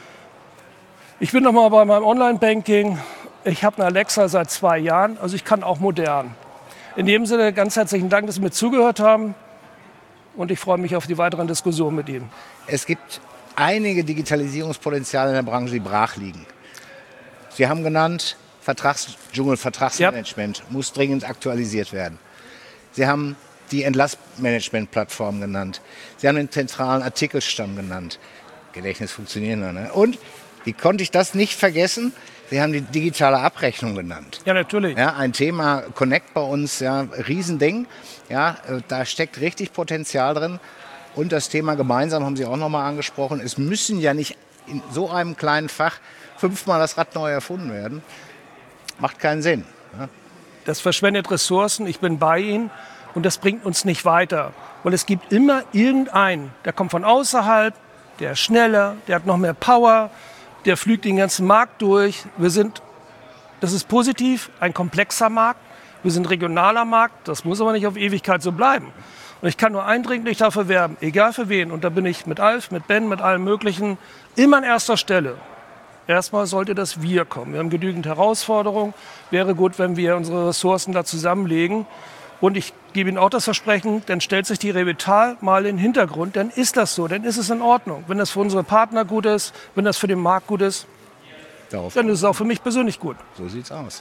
Ich bin noch mal bei meinem Online-Banking. Ich habe eine Alexa seit zwei Jahren, also ich kann auch modern. In dem Sinne ganz herzlichen Dank, dass Sie mir zugehört haben und ich freue mich auf die weiteren Diskussionen mit Ihnen. Es gibt einige Digitalisierungspotenziale in der Branche, die brach liegen. Sie haben genannt, Vertragsdschungel, Vertragsmanagement ja. muss dringend aktualisiert werden. Sie haben die Entlassmanagement-Plattform genannt. Sie haben den zentralen Artikelstamm genannt. Gedächtnis funktionieren da, ne? Und, wie konnte ich das nicht vergessen? Sie haben die digitale Abrechnung genannt. Ja, natürlich. Ja, ein Thema Connect bei uns, ja, Riesending. Ja, da steckt richtig Potenzial drin. Und das Thema gemeinsam haben Sie auch nochmal angesprochen. Es müssen ja nicht in so einem kleinen Fach fünfmal das Rad neu erfunden werden. Macht keinen Sinn. Ja. Das verschwendet Ressourcen. Ich bin bei Ihnen. Und das bringt uns nicht weiter. Weil es gibt immer irgendeinen, der kommt von außerhalb, der ist schneller, der hat noch mehr Power, der pflügt den ganzen Markt durch. Wir sind, das ist positiv, ein komplexer Markt. Wir sind regionaler Markt, das muss aber nicht auf Ewigkeit so bleiben. Und ich kann nur eindringlich dafür werben, egal für wen, und da bin ich mit Alf, mit Ben, mit allen möglichen, immer an erster Stelle. Erstmal sollte das Wir kommen. Wir haben genügend Herausforderungen. Wäre gut, wenn wir unsere Ressourcen da zusammenlegen. Und ich gebe Ihnen auch das Versprechen, dann stellt sich die Revital mal in den Hintergrund, dann ist das so, dann ist es in Ordnung. Wenn das für unsere Partner gut ist, wenn das für den Markt gut ist, Darauf dann ist es auch für mich persönlich gut. So sieht's aus.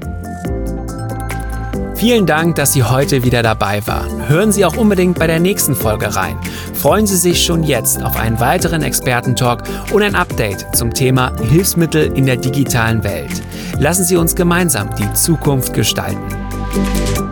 Vielen Dank, dass Sie heute wieder dabei waren. Hören Sie auch unbedingt bei der nächsten Folge rein. Freuen Sie sich schon jetzt auf einen weiteren Expertentalk und ein Update zum Thema Hilfsmittel in der digitalen Welt. Lassen Sie uns gemeinsam die Zukunft gestalten.